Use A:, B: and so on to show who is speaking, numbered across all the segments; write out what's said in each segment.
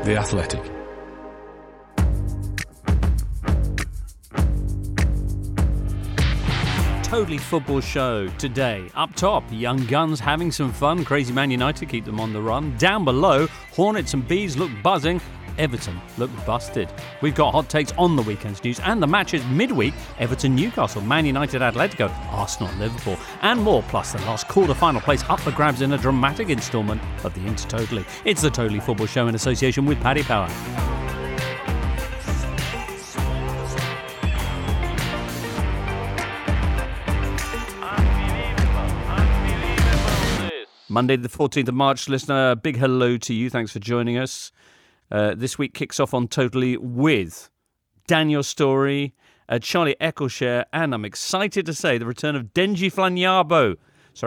A: The Athletic.
B: Totally Football Show today. Up top, Young Guns having some fun. Crazy Man United keep them on the run. Down below, Hornets and Bees look buzzing. Everton look busted. We've got hot takes on the weekend's news and the matches midweek. Everton Newcastle, Man United Atletico, Arsenal Liverpool, and more. Plus the last quarter-final place up for grabs in a dramatic instalment of the Intertotally. It's the Totally Football Show in association with Paddy Power. Monday the 14th of March, listener, a big hello to you. Thanks for joining us. This week kicks off on Totally with Daniel Storey, Charlie Eccleshare, and I'm excited to say the return of Benji Lanyardo.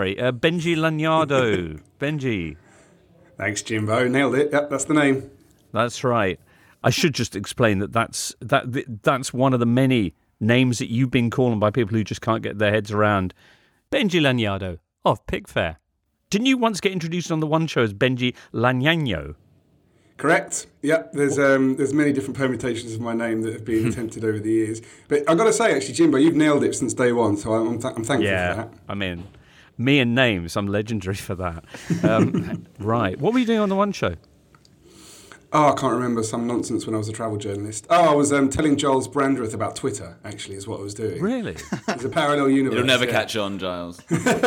B: Benji.
C: Thanks, Jimbo. Nailed it. Yep, that's the name.
B: That's right. I should just explain that's one of the many names that you've been called by people who just can't get their heads around. Benji Lanyardo of Pickfair. Didn't you once get introduced on the one show as Benji Lanyano?
C: Correct. Yep. There's many different permutations of my name that have been attempted over the years. But I've got to say, actually, Jimbo, you've nailed it since day one, so I'm thankful for that.
B: I mean, me and names, I'm legendary for that. Right. What were you doing on the one show?
C: Oh, I can't remember. Some nonsense when I was a travel journalist. Oh, I was telling Giles Brandreth about Twitter, actually, is what I was doing.
B: Really?
C: It's a parallel universe.
D: It'll never catch on, Giles.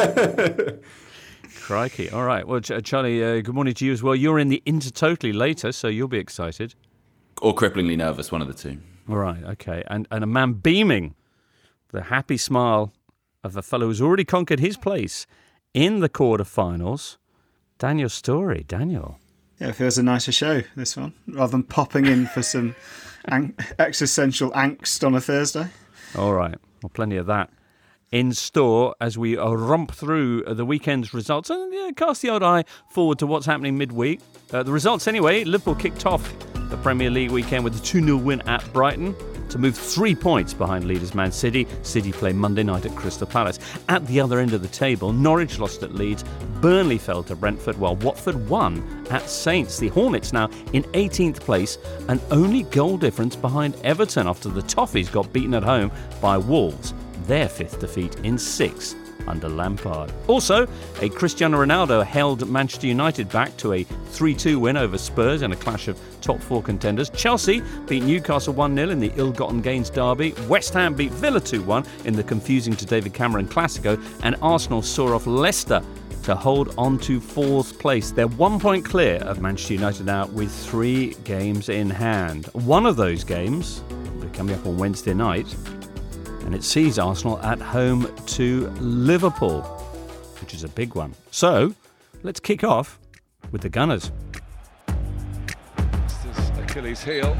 B: Crikey. All right. Well, Charlie, good morning to you as well. You're in the Intertotally later, so you'll be excited.
D: Or cripplingly nervous, one of the two.
B: All right. Okay. And a man beaming the happy smile of a fellow who's already conquered his place in the quarterfinals, Daniel Storey. Daniel.
E: Yeah, it feels a nicer show, this one, rather than popping in for some existential angst on a Thursday. All
B: right. Well, plenty of that in store as we romp through the weekend's results and cast the old eye forward to what's happening midweek. The results anyway, Liverpool kicked off the Premier League weekend with a 2-0 win at Brighton to move 3 points behind leaders Man City. City play Monday night at Crystal Palace. At the other end of the table, Norwich lost at Leeds, Burnley fell to Brentford, while Watford won at Saints. The Hornets now in 18th place, and only goal difference behind Everton after the Toffees got beaten at home by Wolves. Their 5th defeat in 6 under Lampard. Also, a Cristiano Ronaldo held Manchester United back to a 3-2 win over Spurs in a clash of top 4 contenders. Chelsea beat Newcastle 1-0 in the ill-gotten gains derby. West Ham beat Villa 2-1 in the confusing to David Cameron Classico. And Arsenal saw off Leicester to hold on to 4th place. They're 1 point clear of Manchester United now with 3 games in hand. One of those games will be coming up on Wednesday night, and it sees Arsenal at home to Liverpool, which is a big one. So, let's kick off with the Gunners.
F: This is Achilles' heel.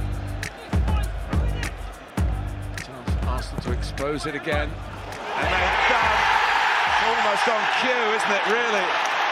F: Chance for Arsenal to expose it again. And they've done. It's almost on cue, isn't it, really?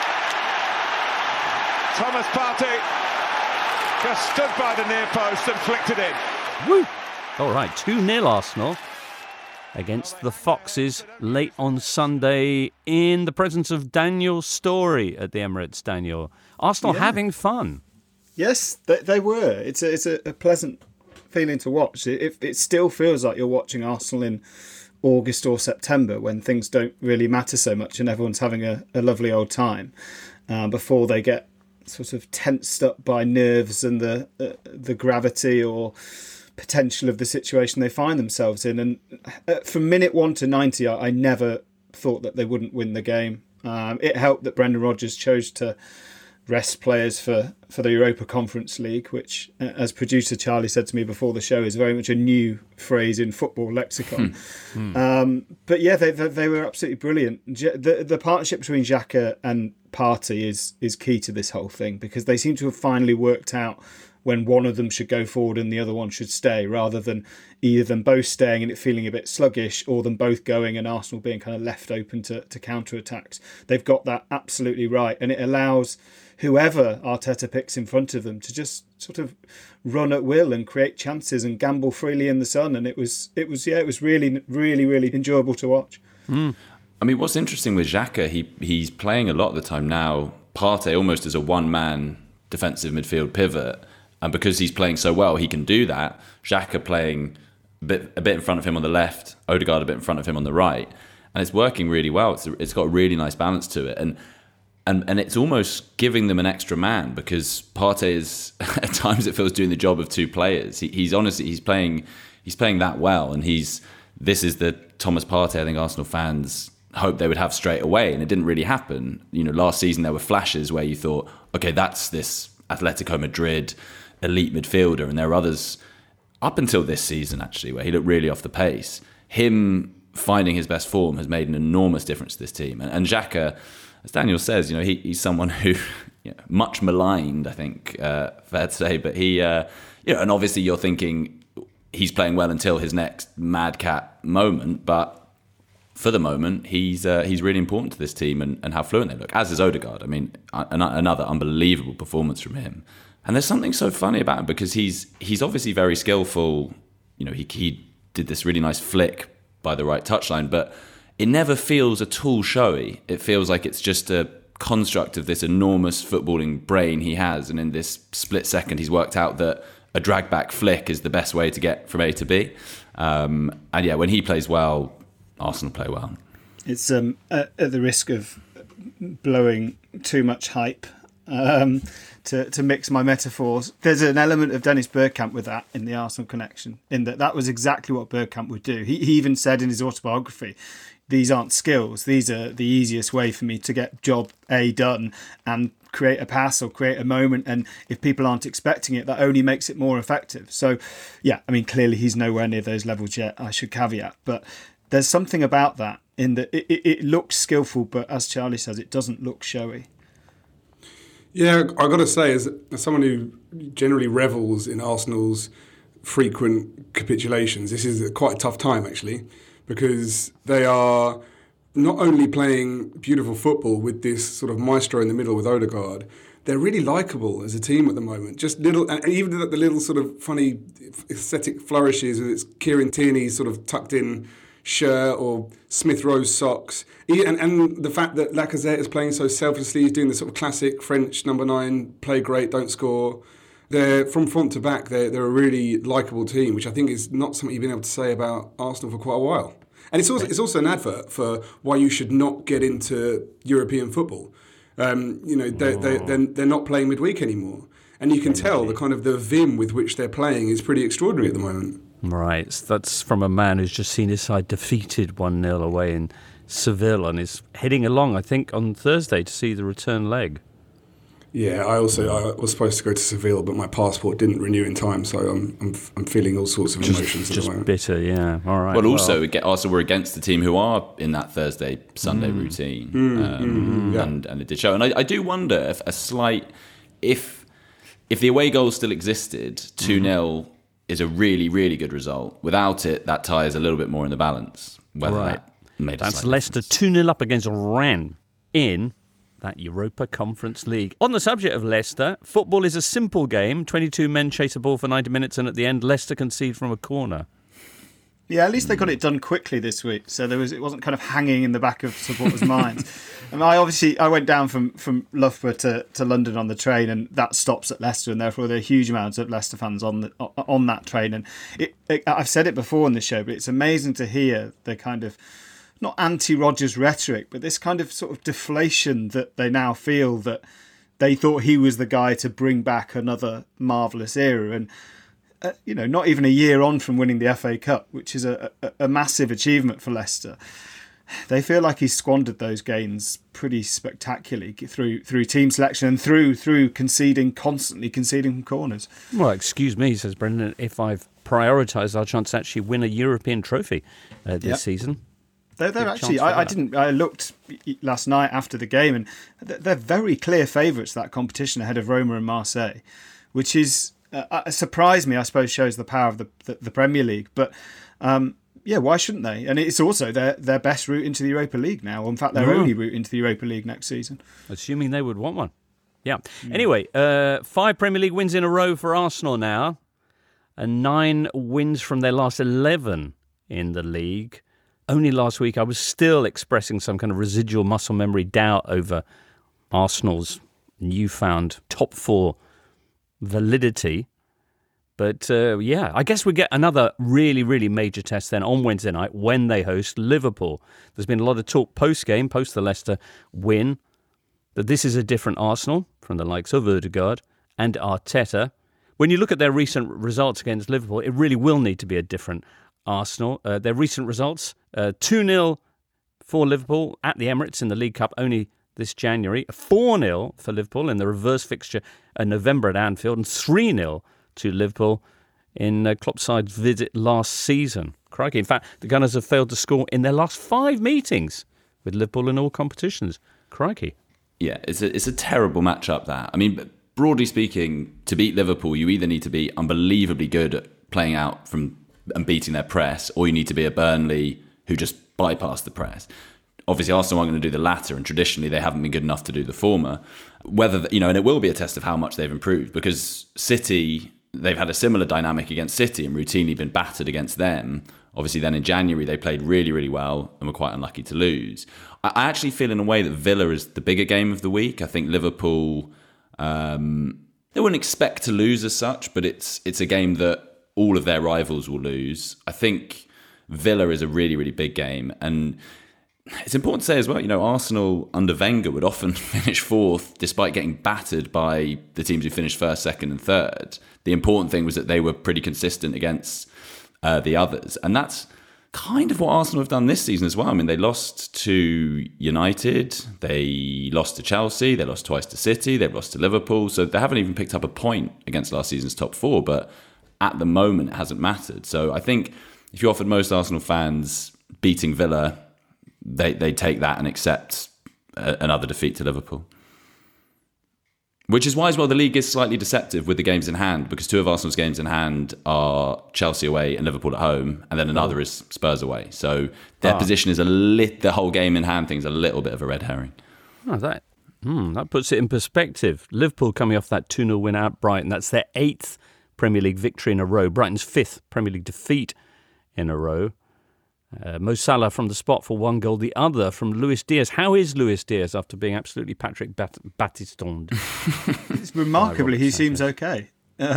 F: Thomas Partey just stood by the near post and flicked it in.
B: Woo! All right, 2-0 Arsenal against the Foxes late on Sunday in the presence of Daniel Storey at the Emirates. Daniel, Arsenal having fun.
E: Yes, they were. It's a pleasant feeling to watch. It still feels like you're watching Arsenal in August or September when things don't really matter so much and everyone's having a lovely old time before they get sort of tensed up by nerves and the gravity or potential of the situation they find themselves in. And from minute 1 to 90, I never thought that they wouldn't win the game. It helped that Brendan Rodgers chose to rest players for the Europa Conference League, which, as producer Charlie said to me before the show, is very much a new phrase in football lexicon. But yeah, they were absolutely brilliant. The partnership between Xhaka and Partey is key to this whole thing, because they seem to have finally worked out when one of them should go forward and the other one should stay, rather than either them both staying and it feeling a bit sluggish, or them both going and Arsenal being kind of left open to counter-attacks. They've got that absolutely right, and it allows whoever Arteta picks in front of them to just sort of run at will and create chances and gamble freely in the sun. And it was really, really, really enjoyable to watch.
D: I mean, what's interesting with Xhaka, he's playing a lot of the time now, Partey almost as a one-man defensive midfield pivot. And because he's playing so well, he can do that. Xhaka playing a bit in front of him on the left, Odegaard a bit in front of him on the right. And it's working really well. It's got a really nice balance to it. And it's almost giving them an extra man, because Partey is, at times it feels, doing the job of two players. He's playing that well. And this is the Thomas Partey I think Arsenal fans hoped they would have straight away. And it didn't really happen. Last season there were flashes where you thought, okay, that's this Atletico Madrid elite midfielder, and there are others up until this season actually where he looked really off the pace. Him finding his best form has made an enormous difference to this team. And Xhaka, as Daniel says, he's someone who much maligned, I think, fair to say, but he and obviously you're thinking he's playing well until his next madcap moment, but for the moment he's really important to this team and how fluent they look, as is Odegaard. I mean, another unbelievable performance from him. And there's something so funny about him, because he's obviously very skillful. He did this really nice flick by the right touchline, but it never feels at all showy. It feels like it's just a construct of this enormous footballing brain he has, and in this split second he's worked out that a drag back flick is the best way to get from A to B. And yeah, when he plays well, Arsenal play well. It's
E: at the risk of blowing too much hype, to mix my metaphors, there's an element of Dennis Bergkamp with that in the Arsenal connection, in that was exactly what Bergkamp would do. He even said in his autobiography, these aren't skills, these are the easiest way for me to get job A done and create a pass or create a moment, and if people aren't expecting it, that only makes it more effective. So yeah, I mean, clearly he's nowhere near those levels yet, I should caveat, but there's something about that in that it looks skillful, but as Charlie says, it doesn't look showy.
C: Yeah, I've got to say, as someone who generally revels in Arsenal's frequent capitulations, this is quite a tough time, actually, because they are not only playing beautiful football with this sort of maestro in the middle with Odegaard, they're really likeable as a team at the moment. Just little, and even the little sort of funny aesthetic flourishes, and it's Kieran Tierney's sort of tucked in shirt or Smith Rowe's socks, and the fact that Lacazette is playing so selflessly, he's doing the sort of classic French number 9, play great, don't score. They're from front to back, they're a really likeable team, which I think is not something you've been able to say about Arsenal for quite a while. And it's also an advert for why you should not get into European football. They're not playing midweek anymore, and you can tell the kind of the vim with which they're playing is pretty extraordinary at the moment.
B: Right, that's from a man who's just seen his side defeated 1-0 away in Seville and is heading along, I think, on Thursday to see the return leg.
C: Yeah, I was supposed to go to Seville, but my passport didn't renew in time, so I'm feeling all sorts of emotions at the moment.
B: Just bitter, yeah. All right.
D: Well, also, Arsenal were against the team who are in that Thursday-Sunday routine, and it did show. And I do wonder if the away goal still existed, 2-0 is a really, really good result. Without it, that tires a little bit more in the balance.
B: Right. That's Leicester 2-0 up against Rennes in that Europa Conference League. On the subject of Leicester, football is a simple game. 22 men chase a ball for 90 minutes, and at the end, Leicester concede from a corner.
E: Yeah, at least they got it done quickly this week, so it wasn't kind of hanging in the back of supporters' minds. And I went down from Loughborough to London on the train, and that stops at Leicester, and therefore there are huge amounts of Leicester fans on that train. And I've said it before in the show, but it's amazing to hear the kind of not anti-Rodgers rhetoric, but this kind of sort of deflation that they now feel that they thought he was the guy to bring back another marvellous era. And not even a year on from winning the FA Cup, which is a massive achievement for Leicester, they feel like he's squandered those gains pretty spectacularly through team selection and through constantly conceding from corners.
B: Well, excuse me, says Brendan, if I've prioritised our chance to actually win a European trophy this season.
E: They're actually, I looked last night after the game, and they're very clear favourites for that competition ahead of Roma and Marseille, which is surprised me, I suppose, shows the power of the Premier League. But why shouldn't they? And it's also their best route into the Europa League now. In fact, their only route into the Europa League next season.
B: Assuming they would want one. Yeah. Anyway, 5 Premier League wins in a row for Arsenal now, and 9 wins from their last 11 in the league. Only last week I was still expressing some kind of residual muscle memory doubt over Arsenal's newfound top 4 validity. But I guess we get another really, really major test then on Wednesday night when they host Liverpool. There's been a lot of talk post-game, post the Leicester win, that this is a different Arsenal from the likes of Ødegaard and Arteta. When you look at their recent results against Liverpool, it really will need to be a different Arsenal. Their recent results, 2-0 for Liverpool at the Emirates in the League Cup only this January, 4-0 for Liverpool in the reverse fixture in November at Anfield, and 3-0 to Liverpool in Klopp's side's visit last season. Crikey. In fact, the Gunners have failed to score in their last 5 meetings with Liverpool in all competitions. Crikey.
D: Yeah, it's a terrible matchup, that. I mean, broadly speaking, to beat Liverpool, you either need to be unbelievably good at playing out from and beating their press, or you need to be a Burnley who just bypass the press. Obviously, Arsenal aren't going to do the latter, and traditionally they haven't been good enough to do the former. And it will be a test of how much they've improved, because City, they've had a similar dynamic against City and routinely been battered against them. Obviously, then in January, they played really, really well and were quite unlucky to lose. I actually feel in a way that Villa is the bigger game of the week. I think Liverpool, they wouldn't expect to lose as such, but it's a game that all of their rivals will lose. I think Villa is a really, really big game. And it's important to say as well, Arsenal under Wenger would often finish fourth despite getting battered by the teams who finished first, second and third. The important thing was that they were pretty consistent against the others. And that's kind of what Arsenal have done this season as well. I mean, they lost to United, they lost to Chelsea, they lost twice to City, they've lost to Liverpool. So they haven't even picked up a point against last season's top four. But at the moment, it hasn't mattered. So I think if you offered most Arsenal fans beating Villa, they take that and accept another defeat to Liverpool. Which is why as well the league is slightly deceptive with the games in hand, because 2 of Arsenal's games in hand are Chelsea away and Liverpool at home, and then another is Spurs away. So their position is the whole game in hand thing's a little bit of a red herring.
B: Oh, that puts it in perspective. Liverpool coming off that 2-0 win at Brighton. That's their 8th Premier League victory in a row. Brighton's 5th Premier League defeat in a row. Mo Salah from the spot for 1 goal, the other from Luis Diaz. How is Luis Diaz after being absolutely Patrick Battistoned?
E: It's remarkably, he seems okay.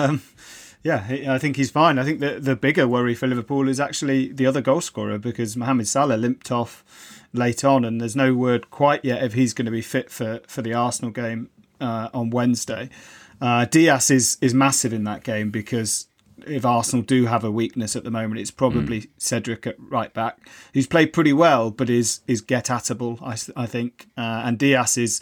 E: I think he's fine. I think the bigger worry for Liverpool is actually the other goal scorer, because Mohamed Salah limped off late on, and there's no word quite yet if he's going to be fit for the Arsenal game on Wednesday. Diaz is massive in that game, because if Arsenal do have a weakness at the moment, it's probably Cedric at right back, who's played pretty well but is get-atable, I think. And Diaz is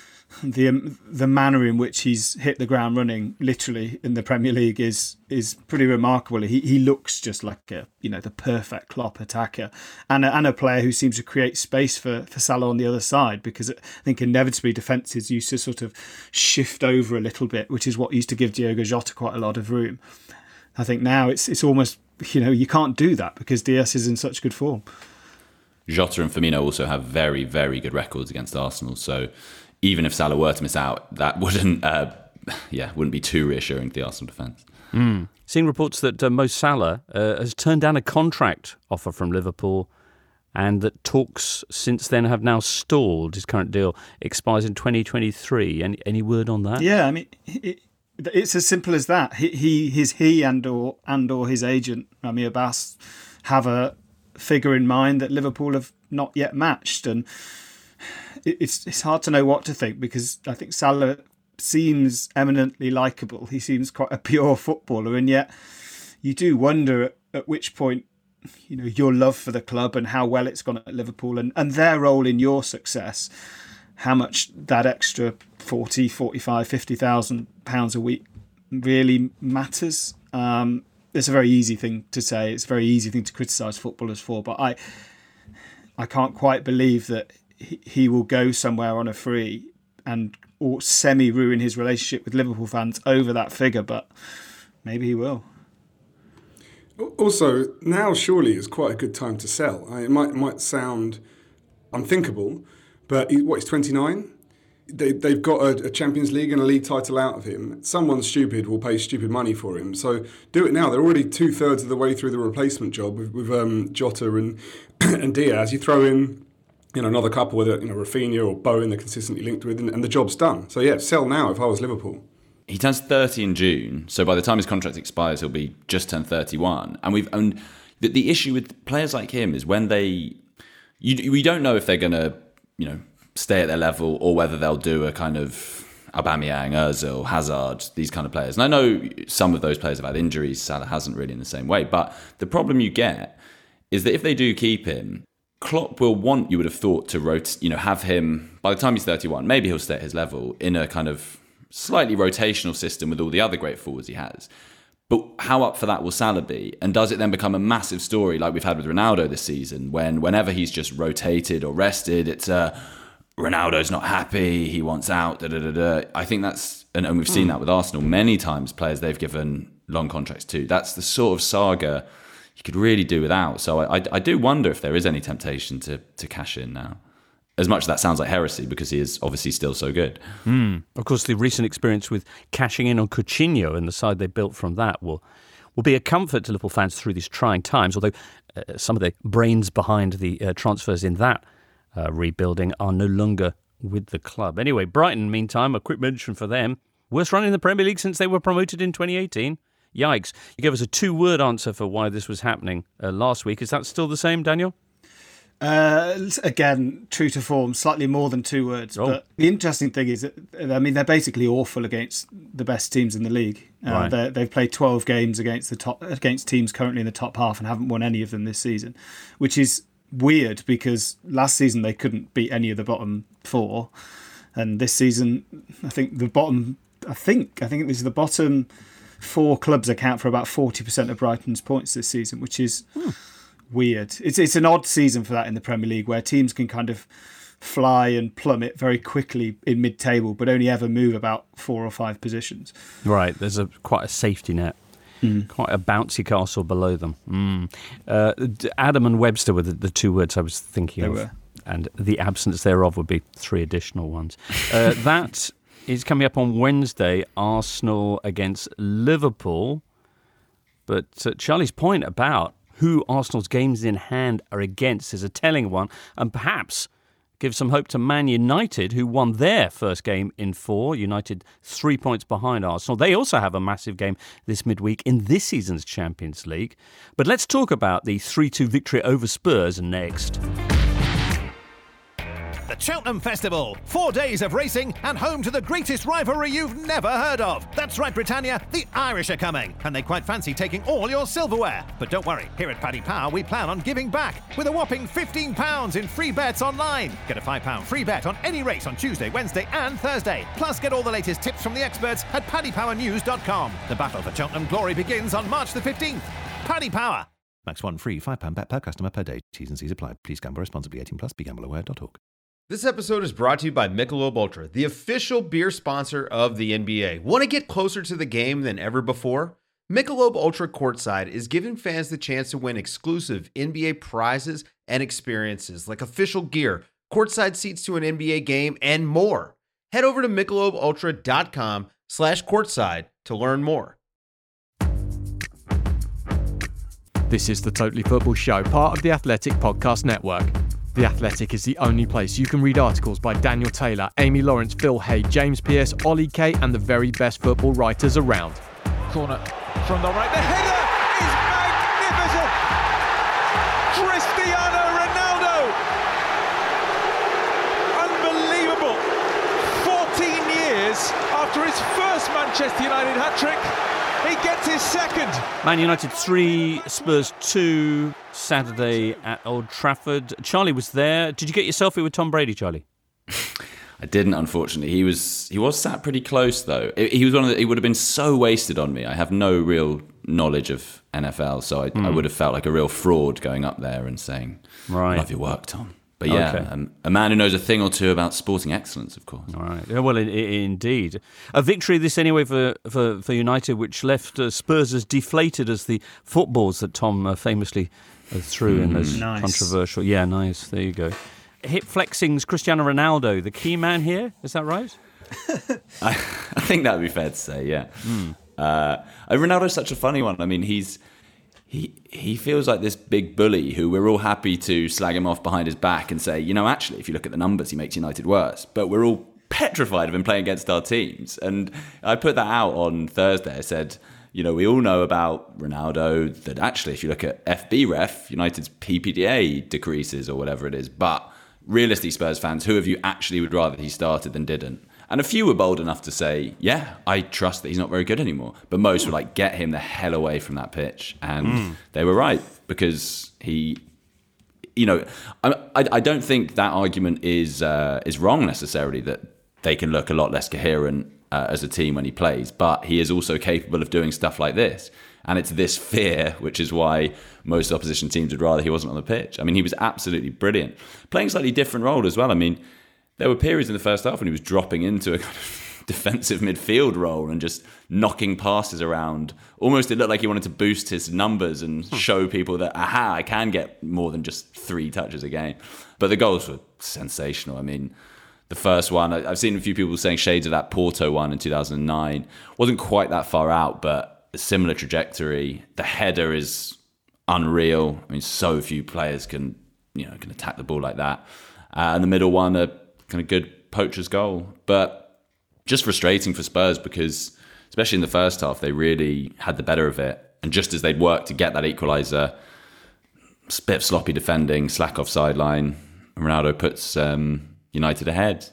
E: the manner in which he's hit the ground running, literally, in the Premier League is pretty remarkable. He looks just like the perfect Klopp attacker, and a player who seems to create space for Salah on the other side, because I think inevitably defences used to sort of shift over a little bit, which is what used to give Diogo Jota quite a lot of room. I think now it's almost, you can't do that because Diaz is in such good form.
D: Jota and Firmino also have very, very good records against Arsenal. So even if Salah were to miss out, that wouldn't be too reassuring to the Arsenal defence.
B: Seeing reports that Mo Salah has turned down a contract offer from Liverpool, and that talks since then have now stalled. His current deal expires in 2023. Any word on that?
E: Yeah, I mean, it's as simple as that. He and or his agent Rami Abbas have a figure in mind that Liverpool have not yet matched, and it's hard to know what to think, because I think Salah seems eminently likeable. He seems quite a pure footballer, and yet you do wonder at which point your love for the club and how well it's gone at Liverpool and their role in your success, how much that extra 40, 45, 50,000 pounds a week really matters. It's a very easy thing to say. It's a very easy thing to criticise footballers for, but I can't quite believe that he will go somewhere on a free or semi-ruin his relationship with Liverpool fans over that figure, but maybe he will.
C: Also, now surely is quite a good time to sell. It might sound unthinkable, but he's 29? They've got a Champions League and a league title out of him. Someone stupid will pay stupid money for him. So do it now. They're already 2/3 of the way through the replacement job with Jota and Diaz. You throw in another couple, whether Rafinha or Bowen they're consistently linked with, and the job's done. So yeah, sell now if I was Liverpool.
D: he turns 30 in June, so by the time his contract expires, he'll be just turned 31. And the issue with players like him is when we don't know if they're going to, stay at their level or whether they'll do a kind of Aubameyang, Ozil, Hazard, these kind of players. And I know some of those players have had injuries. Salah hasn't really in the same way. But the problem you get is that if they do keep him, Klopp will want, you would have thought, to have him, by the time he's 31, maybe he'll stay at his level in a kind of slightly rotational system with all the other great forwards he has. But how up for that will Salah be? And does it then become a massive story like we've had with Ronaldo this season, whenever he's just rotated or rested, it's Ronaldo's not happy, he wants out, I think that's, and we've seen that with Arsenal many times, players they've given long contracts to. That's the sort of saga you could really do without. So I do wonder if there is any temptation to cash in now. As much as that sounds like heresy, because he is obviously still so good.
B: Of course, the recent experience with cashing in on Coutinho and the side they built from that will be a comfort to Liverpool fans through these trying times, although some of the brains behind the transfers in that rebuilding are no longer with the club. Anyway, Brighton, meantime, a quick mention for them. Worst run in the Premier League since they were promoted in 2018. Yikes. You gave us a 2-word answer for why this was happening last week. Is that still the same, Daniel?
E: Again, true to form, slightly more than 2 words.
B: Oh.
E: But the interesting thing is, they're basically awful against the best teams in the league.
B: Right.
E: They've played 12 games against teams currently in the top half and haven't won any of them this season, which is weird because last season they couldn't beat any of the bottom 4, and this season I think the bottom 4 clubs account for about 40% of Brighton's points this season, which is weird. It's an odd season for that in the Premier League, where teams can kind of fly and plummet very quickly in mid-table, but only ever move about 4 or 5 positions.
B: Right, there's quite a safety net. Quite a bouncy castle below them. Adam and Webster were the 2 words I was thinking of.
E: Were.
B: And the absence thereof would be 3 additional ones. That is coming up on Wednesday, Arsenal against Liverpool. But Charlie's point about who Arsenal's games in hand are against is a telling one, and perhaps give some hope to Man United, who won their first game in 4. United 3 points behind Arsenal. They also have a massive game this midweek in this season's Champions League. But let's talk about the 3-2 victory over Spurs next.
A: The Cheltenham Festival. 4 days of racing and home to the greatest rivalry you've never heard of. That's right, Britannia. The Irish are coming, and they quite fancy taking all your silverware. But don't worry, here at Paddy Power, we plan on giving back with a whopping £15 in free bets online. Get a £5 free bet on any race on Tuesday, Wednesday, and Thursday. Plus, get all the latest tips from the experts at paddypowernews.com. The battle for Cheltenham glory begins on March the 15th. Paddy Power. Max 1 free £5 bet per customer per day. T's and C's apply. Please gamble responsibly. 18+. BeGambleAware.org.
G: This episode is brought to you by Michelob Ultra, the official beer sponsor of the NBA. Want to get closer to the game than ever before? Michelob Ultra Courtside is giving fans the chance to win exclusive NBA prizes and experiences like official gear, courtside seats to an NBA game, and more. Head over to MichelobUltra.com/courtside to learn more.
H: This is the Totally Football Show, part of the Athletic Podcast Network. The Athletic is the only place you can read articles by Daniel Taylor, Amy Lawrence, Phil Hay, James Pearce, Ollie Kay, and the very best football writers around.
F: Corner from the right. The header is magnificent. Cristiano Ronaldo. Unbelievable. 14 years after his first Manchester United hat-trick, he gets his second.
B: Man United 3, Spurs 2, Saturday at Old Trafford. Charlie was there. Did you get your selfie with Tom Brady, Charlie?
D: I didn't, unfortunately. He was sat pretty close, though. He was he would have been so wasted on me. I have no real knowledge of NFL, so I would have felt like a real fraud going up there and saying,
B: Right.
D: I love your work, Tom. But yeah,
B: Okay.
D: a man who knows a thing or two about sporting excellence, of course.
B: All right. Yeah, well, indeed. A victory this anyway for United, which left Spurs as deflated as the footballs that Tom famously threw in those
E: Nice.
B: controversial... Yeah, nice. There you go. Hip flexing's Cristiano Ronaldo, the key man here. Is that right?
D: I think that would be fair to say, yeah. Ronaldo's such a funny one. I mean, he feels like this big bully who we're all happy to slag him off behind his back and say, actually, if you look at the numbers, he makes United worse. But we're all petrified of him playing against our teams. And I put that out on Thursday. I said, we all know about Ronaldo, that actually, if you look at FBref, United's PPDA decreases or whatever it is. But realistically, Spurs fans, who of you actually would rather he started than didn't? And a few were bold enough to say, yeah, I trust that he's not very good anymore. But most were like, get him the hell away from that pitch. And they were right, because he... I don't think that argument is wrong necessarily, that they can look a lot less coherent as a team when he plays, but he is also capable of doing stuff like this. And it's this fear, which is why most opposition teams would rather he wasn't on the pitch. I mean, he was absolutely brilliant. Playing a slightly different role as well. I mean, there were periods in the first half when he was dropping into a kind of defensive midfield role and just knocking passes around. Almost it looked like he wanted to boost his numbers and show people that, I can get more than just 3 touches a game. But the goals were sensational. I mean, the first one, I've seen a few people saying shades of that Porto one in 2009. Wasn't quite that far out, but a similar trajectory. The header is unreal. I mean, so few players can attack the ball like that. And the middle one, a kind of good poacher's goal. But just frustrating for Spurs, because especially in the first half, they really had the better of it. And just as they'd worked to get that equaliser, a bit of sloppy defending, slack off sideline, Ronaldo puts United ahead.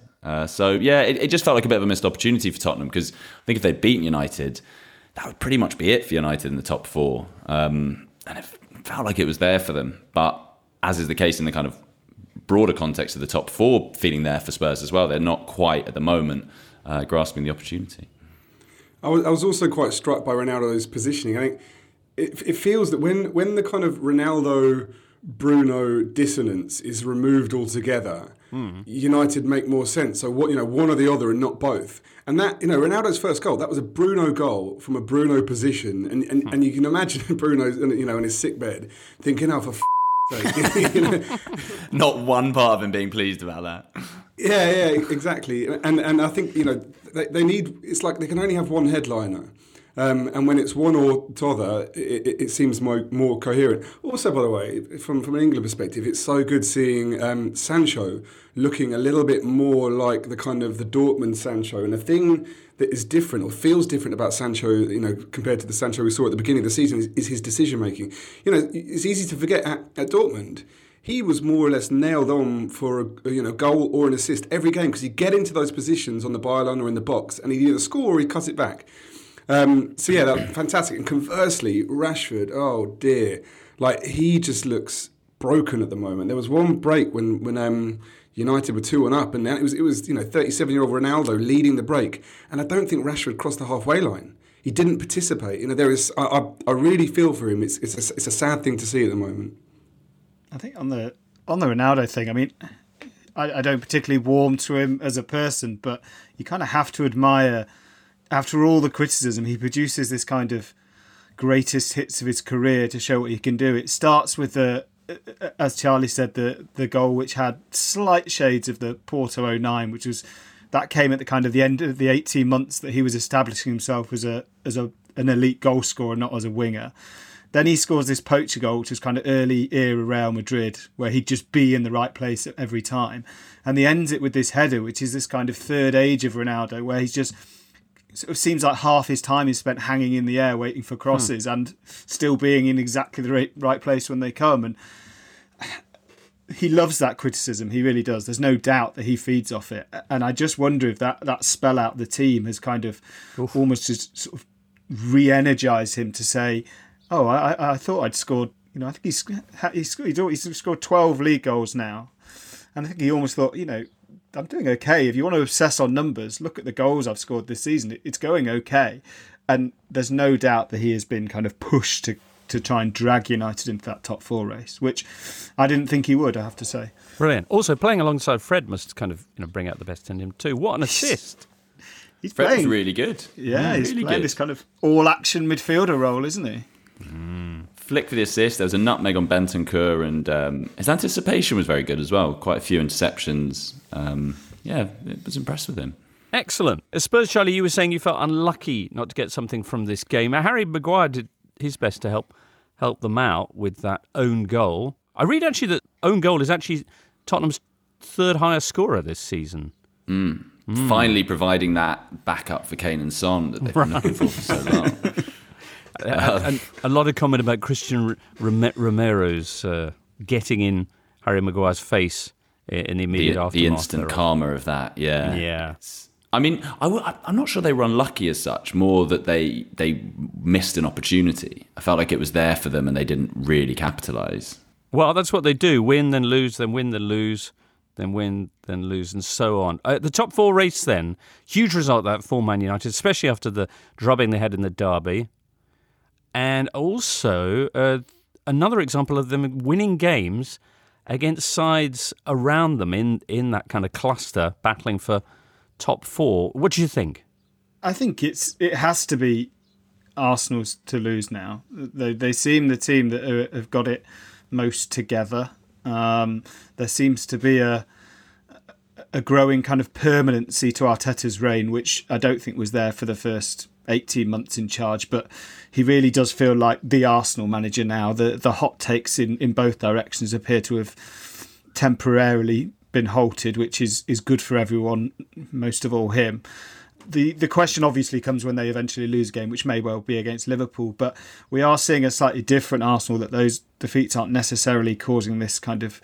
D: It just felt like a bit of a missed opportunity for Tottenham, because I think if they'd beaten United, that would pretty much be it for United in the top 4. And it felt like it was there for them. But as is the case in the kind of broader context of the top 4 feeling there for Spurs as well, they're not quite at the moment grasping the opportunity.
C: I was also quite struck by Ronaldo's positioning. I think it feels that when the kind of Ronaldo-Bruno dissonance is removed altogether, United make more sense. So one or the other and not both. And that, Ronaldo's first goal, that was a Bruno goal from a Bruno position. And you can imagine Bruno's in his sickbed thinking, oh, for sake.
D: Not one part of him being pleased about that.
C: Yeah, exactly. And I think, they need, it's like they can only have one headliner. And when it's one or t'other, it seems more coherent. Also, by the way, from an England perspective, it's so good seeing Sancho looking a little bit more like the kind of the Dortmund Sancho. And the thing that is different or feels different about Sancho, compared to the Sancho we saw at the beginning of the season is his decision making. It's easy to forget at Dortmund, he was more or less nailed on for a goal or an assist every game, because he'd get into those positions on the byline or in the box and he'd either score or he'd cut it back. That fantastic. And conversely, Rashford, oh dear, he just looks broken at the moment. There was one break when United were 2-1 up, and it was 37-year-old Ronaldo leading the break, and I don't think Rashford crossed the halfway line. He didn't participate. There is. I really feel for him. It's a sad thing to see at the moment.
E: I think on the Ronaldo thing, I mean, I don't particularly warm to him as a person, but you kind of have to admire. After all the criticism, he produces this kind of greatest hits of his career to show what he can do. It starts with as Charlie said, the goal which had slight shades of the Porto 09, that came at the kind of the end of the 18 months that he was establishing himself as an elite goal scorer, not as a winger. Then he scores this poacher goal, which was kind of early era Real Madrid, where he'd just be in the right place at every time. And he ends it with this header, which is this kind of third age of Ronaldo, where he's just sort of seems like half his time is spent hanging in the air waiting for crosses and still being in exactly the right place when they come. And he loves that criticism. He really does. There's no doubt that he feeds off it. And I just wonder if that spell out the team has kind of almost just sort of re-energized him to say, oh, I thought I'd scored, I think he's scored 12 league goals now. And I think he almost thought, I'm doing okay. If you want to obsess on numbers, look at the goals I've scored this season. It's going okay. And there's no doubt that he has been kind of pushed to try and drag United into that top 4 race, which I didn't think he would, I have to say.
B: Brilliant. Also, playing alongside Fred must kind of bring out the best in him too. What an assist.
D: Fred's really good.
E: Yeah, he's really playing this kind of all-action midfielder role, isn't he?
D: Flick for the assist. There was a nutmeg on Bentancur, and his anticipation was very good as well. Quite a few interceptions. It was impressed with him.
B: Excellent. As Spurs, Charlie, you were saying you felt unlucky not to get something from this game. Harry Maguire did his best to help them out with that own goal. I read actually that own goal is actually Tottenham's third highest scorer this season.
D: finally providing that backup for Kane and Son that they've been looking for so long.
B: And a lot of comment about Christian Romero's getting in Harry Maguire's face in the immediate aftermath.
D: The instant karma of that, yeah.
B: Yeah.
D: I mean, I'm not sure they were unlucky as such, more that they missed an opportunity. I felt like it was there for them and they didn't really capitalise.
B: Well, that's what they do. Win, then lose, then win, then lose, then win, then lose, and so on. The top 4 race then, huge result that for Man United, especially after the drubbing they had in the derby. And also another example of them winning games against sides around them in that kind of cluster, battling for top 4. What do you think?
E: I think it has to be Arsenal's to lose now. They seem the team that have got it most together. There seems to be a growing kind of permanency to Arteta's reign, which I don't think was there for the first 18 months in charge, but he really does feel like the Arsenal manager now. The hot takes in both directions appear to have temporarily been halted, which is good for everyone, most of all him. The question obviously comes when they eventually lose a game, which may well be against Liverpool, but we are seeing a slightly different Arsenal, that those defeats aren't necessarily causing this kind of,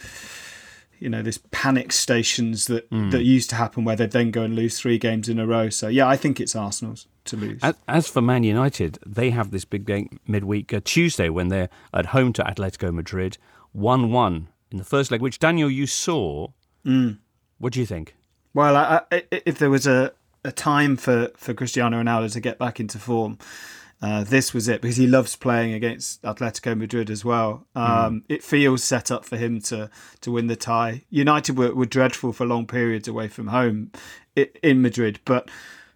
E: this panic stations that used to happen where they'd then go and lose 3 games in a row. So yeah, I think it's Arsenal's to lose.
B: As for Man United, they have this big game midweek Tuesday when they're at home to Atletico Madrid, 1-1 in the first leg, which Daniel, you saw. What do you think? Well,
E: if there was a time for Cristiano Ronaldo to get back into form, this was it, because he loves playing against Atletico Madrid as well. It feels set up for him to win the tie. United were dreadful for long periods away from home in Madrid, but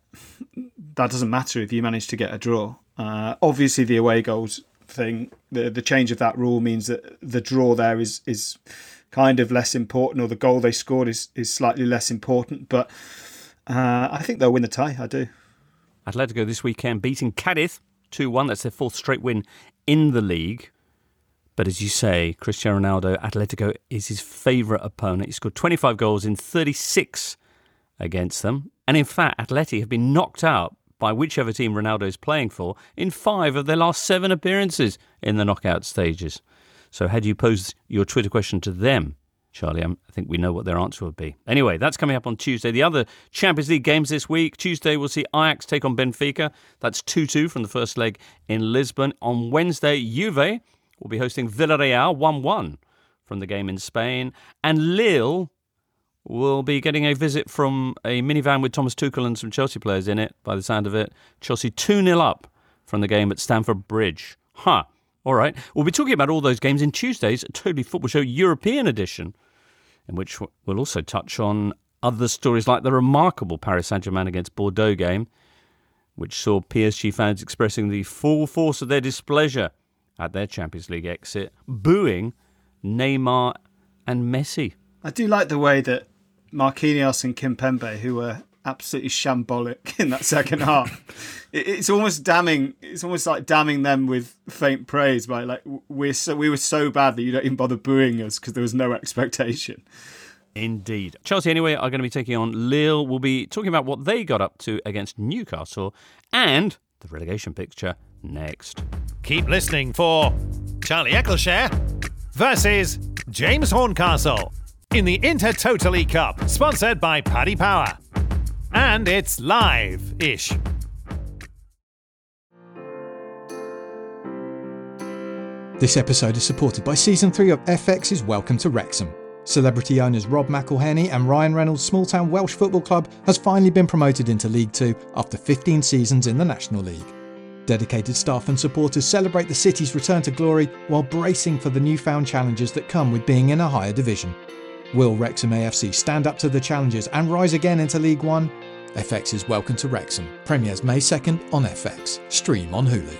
E: that doesn't matter if you manage to get a draw. Obviously, the away goals thing, the change of that rule means that the draw there is kind of less important, or the goal they scored is slightly less important, but I think they'll win the tie. I do.
B: Atletico this weekend beating Cadiz 2-1. That's their 4th straight win in the league. But as you say, Cristiano Ronaldo, Atletico is his favourite opponent. He scored 25 goals in 36 against them. And in fact, Atleti have been knocked out by whichever team Ronaldo is playing for in 5 of their last 7 appearances in the knockout stages. So had you posed your Twitter question to them, Charlie, I think we know what their answer would be. Anyway, that's coming up on Tuesday. The other Champions League games this week. Tuesday, we'll see Ajax take on Benfica. That's 2-2 from the first leg in Lisbon. On Wednesday, Juve will be hosting Villarreal, 1-1 from the game in Spain. And Lille will be getting a visit from a minivan with Thomas Tuchel and some Chelsea players in it, by the sound of it. Chelsea 2-0 up from the game at Stamford Bridge. All right. We'll be talking about all those games in Tuesday's Totally Football Show European edition, in which we'll also touch on other stories like the remarkable Paris Saint-Germain against Bordeaux game, which saw PSG fans expressing the full force of their displeasure at their Champions League exit, booing Neymar and Messi. I
E: do like the way that Marquinhos and Kimpembe, who were absolutely shambolic in that second half, it's almost damning. It's almost like damning them with faint praise by like we were so bad that you don't even bother booing us because there was no expectation.
B: Indeed. Chelsea, anyway, are going to be taking on Lille. We'll be talking about what they got up to against Newcastle and the relegation picture next.
A: Keep listening for Charlie Eccleshare versus James Horncastle in the Inter-Totally Cup, sponsored by Paddy Power. And it's live-ish.
I: This episode is supported by Season 3 of FX's Welcome to Wrexham. Celebrity owners Rob McElhenney and Ryan Reynolds' small-town Welsh football club has finally been promoted into League 2 after 15 seasons in the National League. Dedicated staff and supporters celebrate the city's return to glory while bracing for the newfound challenges that come with being in a higher division. Will Wrexham AFC stand up to the challenges and rise again into League 1? FX's Welcome to Wrexham premieres May 2nd on FX. Stream on Hulu.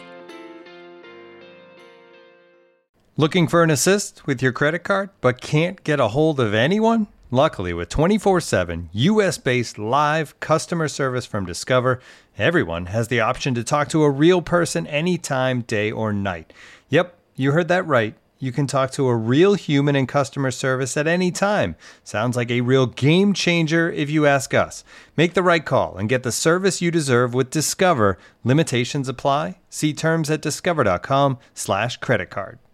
J: Looking for an assist with your credit card but can't get a hold of anyone? Luckily, with 24/7 US-based live customer service from Discover, everyone has the option to talk to a real person anytime, day or night. Yep, you heard that right. you can talk to a real human in customer service at any time. Sounds like a real game changer if you ask us. Make the right call and get the service you deserve with Discover. Limitations apply. See terms at discover.com/creditcard.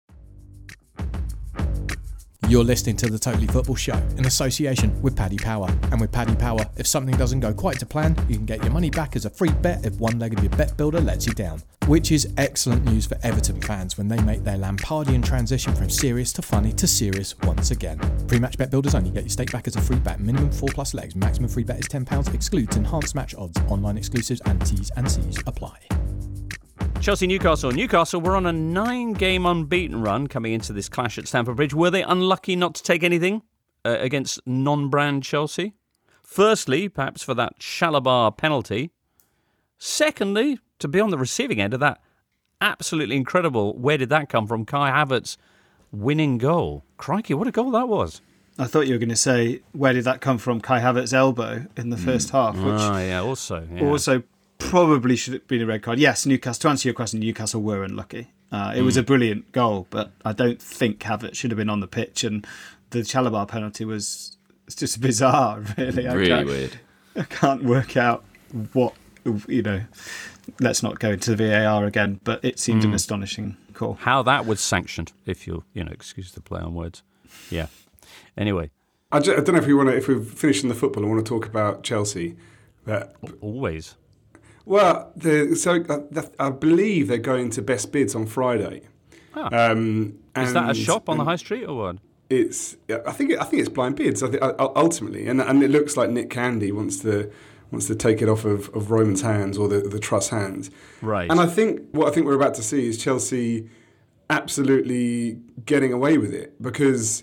I: You're listening to The Totally Football Show in association with Paddy Power. And with Paddy Power, if something doesn't go quite to plan, you can get your money back as a free bet if one leg of your bet builder lets you down. Which is excellent news for Everton fans when they make their Lampardian transition from serious to funny to serious once again. Pre-match bet builders only get your stake back as a free bet. Minimum 4+ legs. Maximum free bet is £10. Excludes enhanced match odds. Online exclusives and T's and C's apply.
B: Chelsea-Newcastle. Newcastle were on a 9-game unbeaten run coming into this clash at Stamford Bridge. Were they unlucky not to take anything against non-brand Chelsea? Firstly, perhaps for that Chalobah penalty. Secondly, to be on the receiving end of that absolutely incredible, where did that come from, Kai Havertz winning goal. Crikey, what a goal that was.
E: I thought you were going to say, where did that come from, Kai Havertz's elbow in the first half, which also probably should have been a red card. Yes, Newcastle, to answer your question, Newcastle were unlucky. It was a brilliant goal, but I don't think Havertz should have been on the pitch, and the Chalobah penalty was just bizarre, really.
D: Really weird.
E: I can't work out what, let's not go into the VAR again, but it seemed an astonishing call.
B: How that was sanctioned, if you'll, excuse the play on words. Yeah. Anyway.
C: I don't know if we've finished in the football, I want to talk about Chelsea.
B: Always.
C: Well, I believe they're going to Best Bids on Friday.
B: Is that a shop on the high street or what?
C: I think it's blind bids. Ultimately, and it looks like Nick Candy wants to take it off of Roman's hands or the Trust's hands.
B: Right.
C: And I think we're about to see is Chelsea absolutely getting away with it, because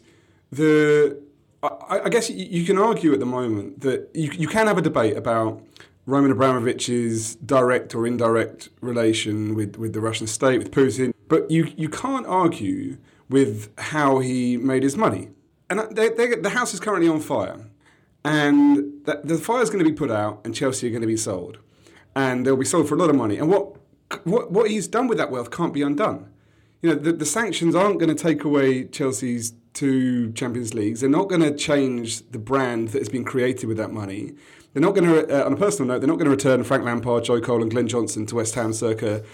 C: I guess you can argue at the moment that you can have a debate about Roman Abramovich's direct or indirect relation with the Russian state, with Putin, but you can't argue with how he made his money. And the house is currently on fire, and the fire is going to be put out, and Chelsea are going to be sold, and they'll be sold for a lot of money. And what he's done with that wealth can't be undone. The sanctions aren't going to take away Chelsea's 2 Champions Leagues. They're not going to change the brand that has been created with that money. They're not going to, on a personal note, they're not going to return Frank Lampard, Joe Cole and Glenn Johnson to West Ham circa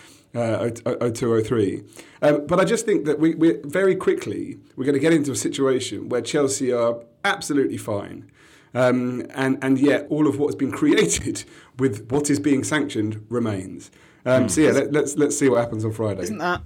C: 02-03. But I just think that we're very quickly, we're going to get into a situation where Chelsea are absolutely fine. And yet all of what has been created with what is being sanctioned remains. Let's see what happens on Friday.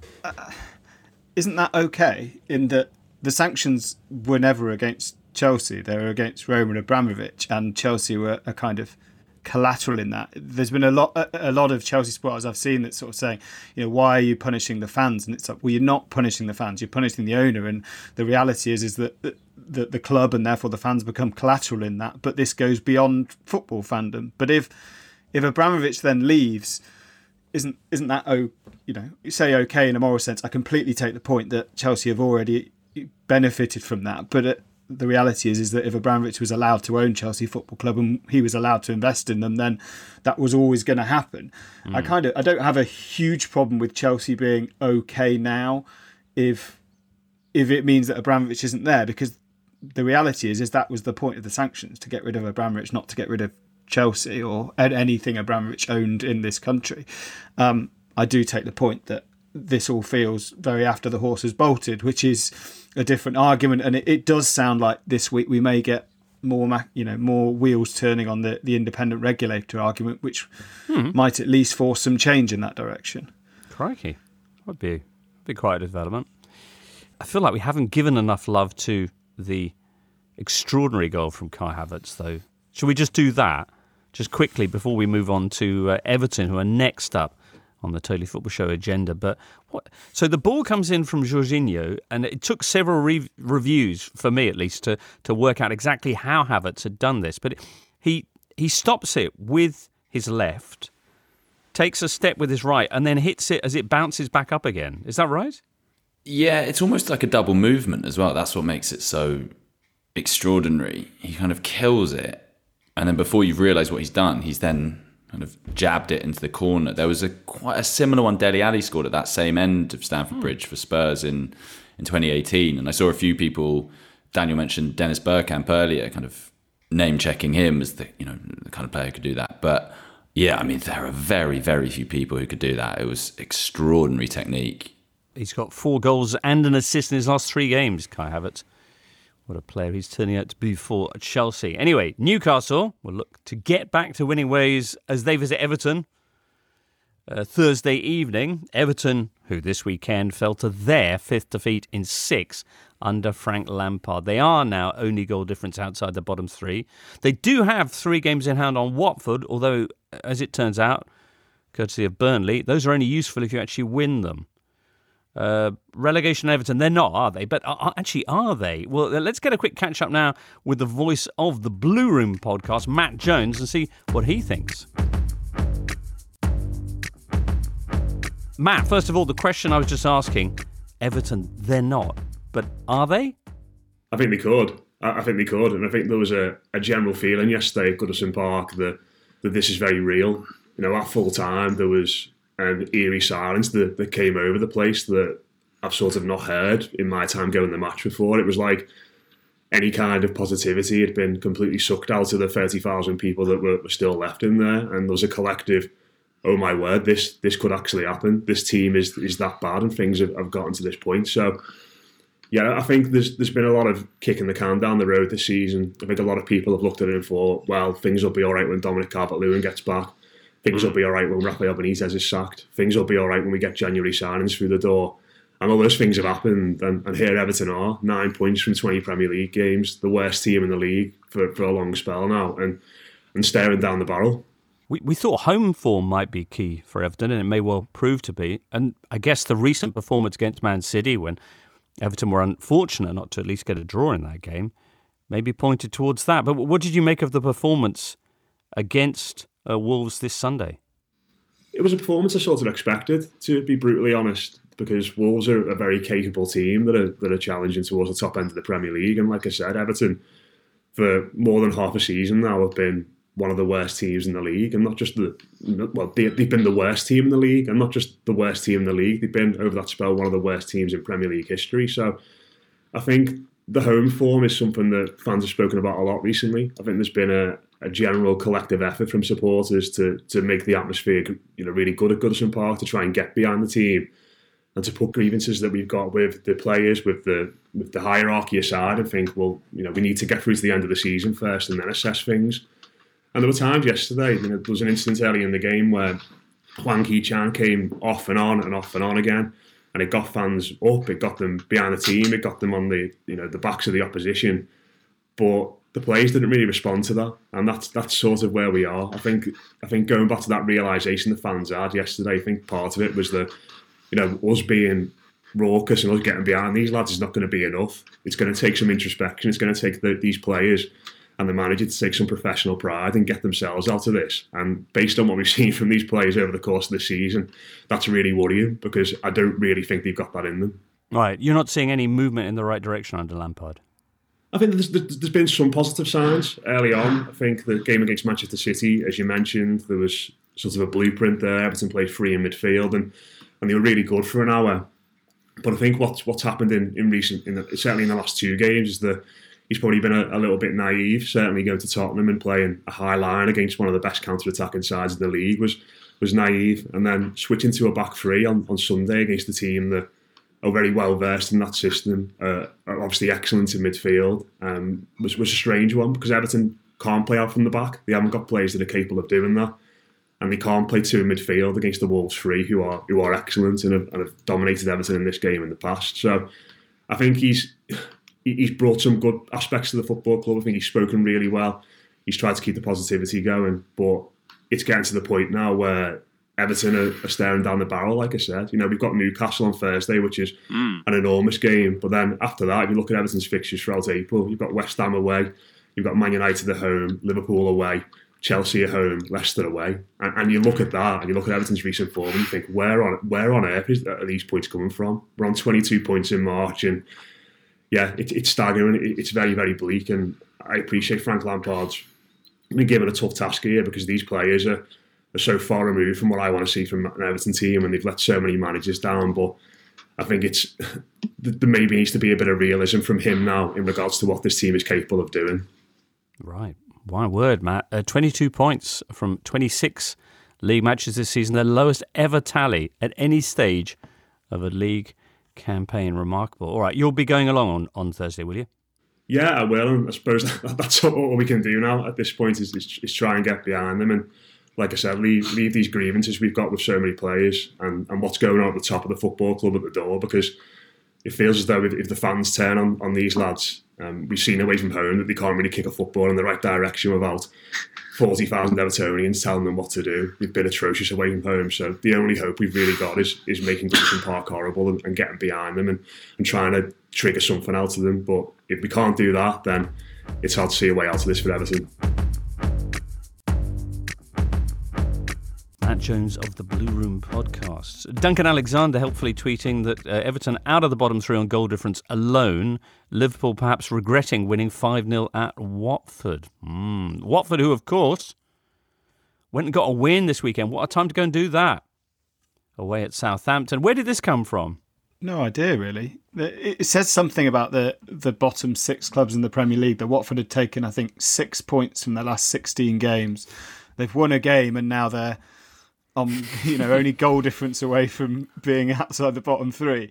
E: Isn't that okay, in that the sanctions were never against Chelsea, they were against Roman Abramovich, and Chelsea were a kind of collateral in that. There's been a lot of Chelsea supporters I've seen that sort of saying, why are you punishing the fans? And it's like, well, you're not punishing the fans, you're punishing the owner. And the reality is that the club and therefore the fans become collateral in that. But this goes beyond football fandom. But if Abramovich then leaves, isn't that you say okay in a moral sense? I completely take the point that Chelsea have already benefited from that, but the reality is that if Abramovich was allowed to own Chelsea Football Club and he was allowed to invest in them, then that was always going to happen. I don't have a huge problem with Chelsea being okay now if it means that Abramovich isn't there, because the reality is that was the point of the sanctions, to get rid of Abramovich, not to get rid of Chelsea or anything Abramovich owned in this country. I do take the point that this all feels very after the horse has bolted, which is a different argument, and it does sound like this week we may get more wheels turning on the independent regulator argument, which might at least force some change in that direction.
B: Crikey, that'd be quite a development. I feel like we haven't given enough love to the extraordinary goal from Kai Havertz, though. Should we just do that just quickly before we move on to Everton, who are next up on the Totally Football Show agenda? But so the ball comes in from Jorginho, and it took several reviews, for me at least, to work out exactly how Havertz had done this. But he stops it with his left, takes a step with his right, and then hits it as it bounces back up again. Is that right?
D: Yeah, it's almost like a double movement as well. That's what makes it so extraordinary. He kind of kills it, and then before you've realised what he's done, he's then kind of jabbed it into the corner. There was quite a similar one Dele Alli scored at that same end of Stamford Bridge for Spurs in in 2018. And I saw a few people, Daniel mentioned Dennis Bergkamp earlier, kind of name-checking him as the kind of player who could do that. But yeah, I mean, there are very, very few people who could do that. It was extraordinary technique.
B: He's got 4 goals and an assist in his last 3 games, Kai Havertz. What a player he's turning out to be for Chelsea. Anyway, Newcastle will look to get back to winning ways as they visit Everton Thursday evening. Everton, who this weekend fell to their 5th defeat in 6 under Frank Lampard. They are now only goal difference outside the bottom 3. They do have 3 games in hand on Watford, although, as it turns out, courtesy of Burnley, those are only useful if you actually win them. Relegation Everton, they're not, are they? But actually, are they? Well, let's get a quick catch-up now with the voice of the Blue Room podcast, Matt Jones, and see what he thinks. Matt, first of all, the question I was just asking, Everton, they're not, but are they?
K: I think they could. I think they could, and I think there was a general feeling yesterday at Goodison Park that this is very real. At full time, there was an eerie silence that came over the place that I've sort of not heard in my time going the match before. It was like any kind of positivity had been completely sucked out of the 30,000 people that were still left in there, and there was a collective, oh my word, this could actually happen. This team is that bad, and things have gotten to this point. So, yeah, I think there's been a lot of kicking the can down the road this season. I think a lot of people have looked at it and thought, well, things will be all right when Dominic Calvert-Lewin gets back. Things will be all right when Rafael Benitez is sacked. Things will be all right when we get January signings through the door. And all those things have happened. And here Everton are, 9 points from 20 Premier League games, the worst team in the league for a long spell now, and staring down the barrel.
B: We thought home form might be key for Everton, and it may well prove to be. And I guess the recent performance against Man City, when Everton were unfortunate not to at least get a draw in that game, maybe pointed towards that. But what did you make of the performance against Wolves this Sunday?
K: It was a performance I sort of expected, to be brutally honest, because Wolves are a very capable team that are challenging towards the top end of the Premier League. And like I said, Everton, for more than half a season now, have been one of the worst teams in the league, and not just they've been the worst team in the league, and not just the worst team in the league. They've been, over that spell, one of the worst teams in Premier League history. So I think the home form is something that fans have spoken about a lot recently. I think there's been a general collective effort from supporters to make the atmosphere really good at Goodison Park, to try and get behind the team and to put grievances that we've got with the players, with the hierarchy aside, and think, well, we need to get through to the end of the season first and then assess things. And there were times yesterday, there was an incident early in the game where Hwang Hee-chan came off and on and off and on again, and it got fans up, it got them behind the team, it got them on the backs of the opposition. But the players didn't really respond to that, and that's sort of where we are. I think going back to that realisation the fans had yesterday, I think part of it was that us being raucous and us getting behind these lads is not going to be enough. It's going to take some introspection. It's going to take these players and the manager to take some professional pride and get themselves out of this. And based on what we've seen from these players over the course of the season, that's really worrying, because I don't really think they've got that in them.
B: Right, you're not seeing any movement in the right direction under Lampard?
K: I think there's been some positive signs early on. I think the game against Manchester City, as you mentioned, there was sort of a blueprint there. Everton played free in midfield, and they were really good for an hour. But I think what's happened certainly in the last 2 games is that he's probably been a little bit naive. Certainly going to Tottenham and playing a high line against one of the best counter-attacking sides in the league was naive. And then switching to a back 3 on Sunday against a team that are very well versed in that system, are obviously excellent in midfield, was a strange one, because Everton can't play out from the back. They haven't got players that are capable of doing that, and they can't play 2 in midfield against the Wolves 3, who are excellent and have dominated Everton in this game in the past. So I think he's brought some good aspects to the football club. I think he's spoken really well. He's tried to keep the positivity going, but it's getting to the point now where Everton are staring down the barrel, like I said. We've got Newcastle on Thursday, which is an enormous game. But then after that, if you look at Everton's fixtures throughout April, you've got West Ham away, you've got Man United at home, Liverpool away, Chelsea at home, Leicester away. And you look at that, and you look at Everton's recent form, and you think, where on earth are these points coming from? We're on 22 points in March, and yeah, it's staggering. It's very, very bleak. And I appreciate Frank Lampard's been given a tough task here, because these players are so far removed from what I want to see from an Everton team, and they've let so many managers down. But I think there maybe needs to be a bit of realism from him now in regards to what this team is capable of doing.
B: Right. My word, Matt. 22 points from 26 league matches this season, the lowest ever tally at any stage of a league campaign. Remarkable. All right, you'll be going along on Thursday, will you?
K: Yeah, I will. And I suppose that's all we can do now at this point is try and get behind them. And like I said, leave these grievances we've got with so many players and what's going on at the top of the football club at the door, because it feels as though if the fans turn on these lads, we've seen away from home that they can't really kick a football in the right direction without 40,000 Evertonians telling them what to do. We've been atrocious away from home, so the only hope we've really got is making Goodison Park horrible and getting behind them and trying to trigger something out of them. But if we can't do that, then it's hard to see a way out of this for Everton.
B: Matt Jones of the Blue Room podcast. Duncan Alexander helpfully tweeting that Everton out of the bottom three on goal difference alone. Liverpool perhaps regretting winning 5-0 at Watford. Watford, who of course went and got a win this weekend. What a time to go and do that. Away at Southampton. Where did this come from?
E: No idea, really. It says something about the bottom 6 clubs in the Premier League. That Watford had taken, I think, 6 points from their last 16 games. They've won a game and now they're only goal difference away from being outside the bottom 3.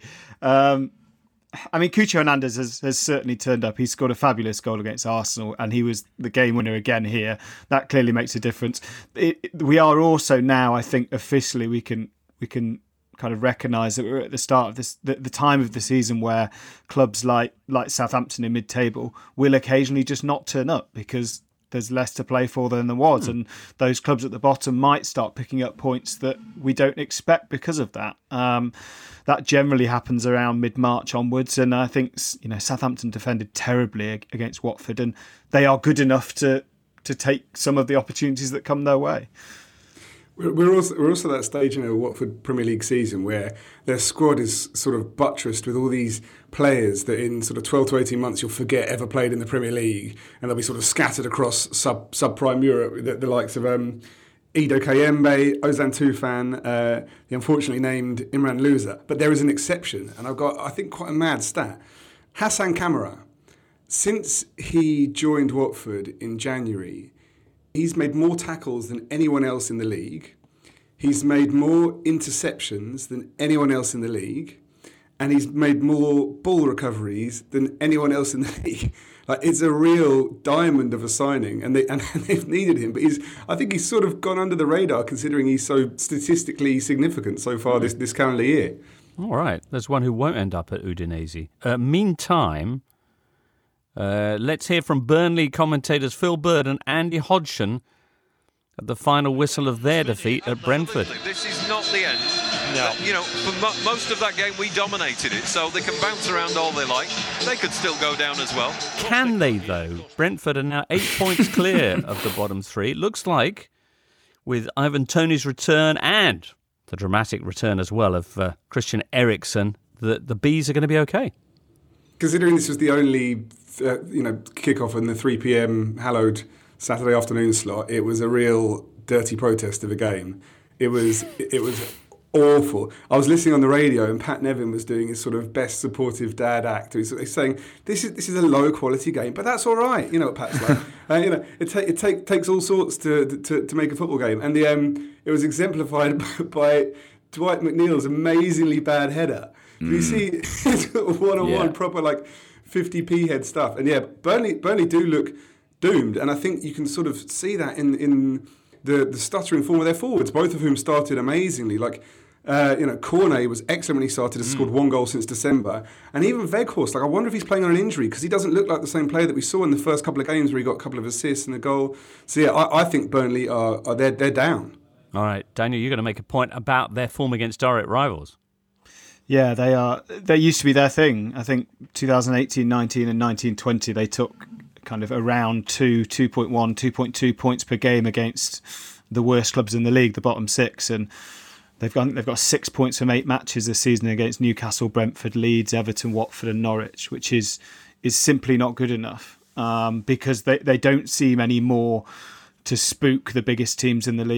E: I mean, Cucho Hernandez has certainly turned up. He scored a fabulous goal against Arsenal and he was the game winner again here. That clearly makes a difference. We are also now, I think, officially we can kind of recognise that we're at the start of this, the time of the season where clubs like Southampton in mid-table will occasionally just not turn up because there's less to play for than there was, and those clubs at the bottom might start picking up points that we don't expect because of that. That generally happens around mid-March onwards, and I think Southampton defended terribly against Watford, and they are good enough to take some of the opportunities that come their way.
C: We're also at that stage in a Watford Premier League season where their squad is sort of buttressed with all these players that in sort of 12 to 18 months you'll forget ever played in the Premier League, and they'll be sort of scattered across sub-prime Europe. The likes of Ido Kayembe, Ozan Tufan, the unfortunately named Imran Louza. But there is an exception, and I've got, I think, quite a mad stat. Hassan Kamara, since he joined Watford in January, he's made more tackles than anyone else in the league. He's made more interceptions than anyone else in the league. And he's made more ball recoveries than anyone else in the league. Like, it's a real diamond of a signing. And they've needed him. But I think he's sort of gone under the radar considering he's so statistically significant so far this calendar year.
B: All right. There's one who won't end up at Udinese. Meantime, let's hear from Burnley commentators Phil Bird and Andy Hodgson at the final whistle of their defeat at Brentford.
L: This is not the end. No. For most of that game we dominated it, so they can bounce around all they like. They could still go down as well.
B: Can they, though? Brentford are now 8 points clear of the bottom 3. It looks like, with Ivan Toney's return and the dramatic return as well of Christian Eriksen, that the Bees are going to be okay.
C: Considering this was the only kick-off in the 3 p.m. hallowed Saturday afternoon slot, it was a real dirty protest of a game. It was awful. I was listening on the radio and Pat Nevin was doing his sort of best supportive dad act. He's saying this is a low quality game, but that's all right. You know what Pat's like. It takes all sorts to make a football game, and it was exemplified by Dwight McNeil's amazingly bad header. You see, it's one-on-one proper 50p head stuff, and Burnley do look doomed, and I think you can sort of see that in the stuttering form of their forwards, both of whom started amazingly. Cornet was excellent when he started, has scored 1 goal since December, and even Weghorst, I wonder if he's playing on an injury because he doesn't look like the same player that we saw in the first couple of games where he got a couple of assists and a goal. So I think Burnley they're down.
B: All right, Daniel, you're going to make a point about their form against direct rivals.
E: Yeah, they are. They used to be their thing. I think 2018, 19 and 19, 20, they took kind of around 2.1, 2.2 points per game against the worst clubs in the league, the bottom 6. And they've got 6 points from 8 matches this season against Newcastle, Brentford, Leeds, Everton, Watford and Norwich, which is simply not good enough because they don't seem any more to spook the biggest teams in the league.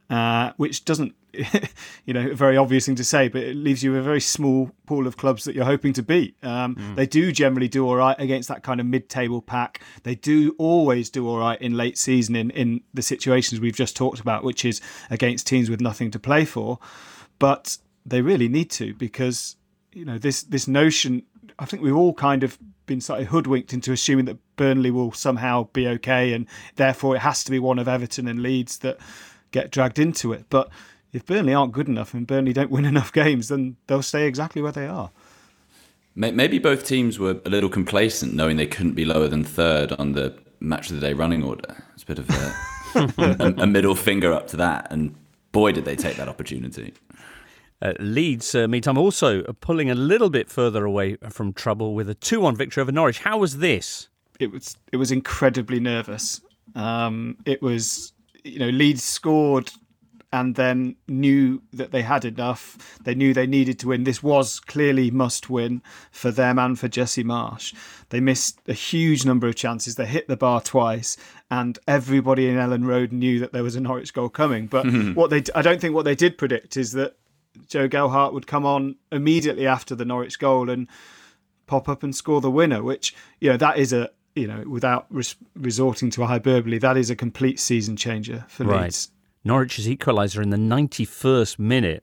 E: which doesn't, a very obvious thing to say, but it leaves you a very small pool of clubs that you're hoping to beat. They do generally do all right against that kind of mid-table pack. They do always do all right in late season in the situations we've just talked about, which is against teams with nothing to play for. But they really need to, because this notion, I think we've all kind of been slightly hoodwinked into assuming that Burnley will somehow be okay, and therefore it has to be one of Everton and Leeds that get dragged into it. But if Burnley aren't good enough and Burnley don't win enough games, then they'll stay exactly where they are.
D: Maybe both teams were a little complacent, knowing they couldn't be lower than third on the match of the day running order. It's a bit of a middle finger up to that, and boy, did they take that opportunity.
B: Leeds, meantime, also pulling a little bit further away from trouble with a 2-1 victory over Norwich. How was this?
E: It was incredibly nervous. It was, Leeds scored and then knew that they had enough. They knew they needed to win. This was clearly must win for them and for Jesse Marsch. They missed a huge number of chances. They hit the bar twice, and everybody in Ellen Road knew that there was a Norwich goal coming. But I don't think what they did predict is that Joe Gelhardt would come on immediately after the Norwich goal and pop up and score the winner, which, that is without resorting to a hyperbole, that is a complete season changer for Leeds.
B: Norwich's equaliser in the 91st minute.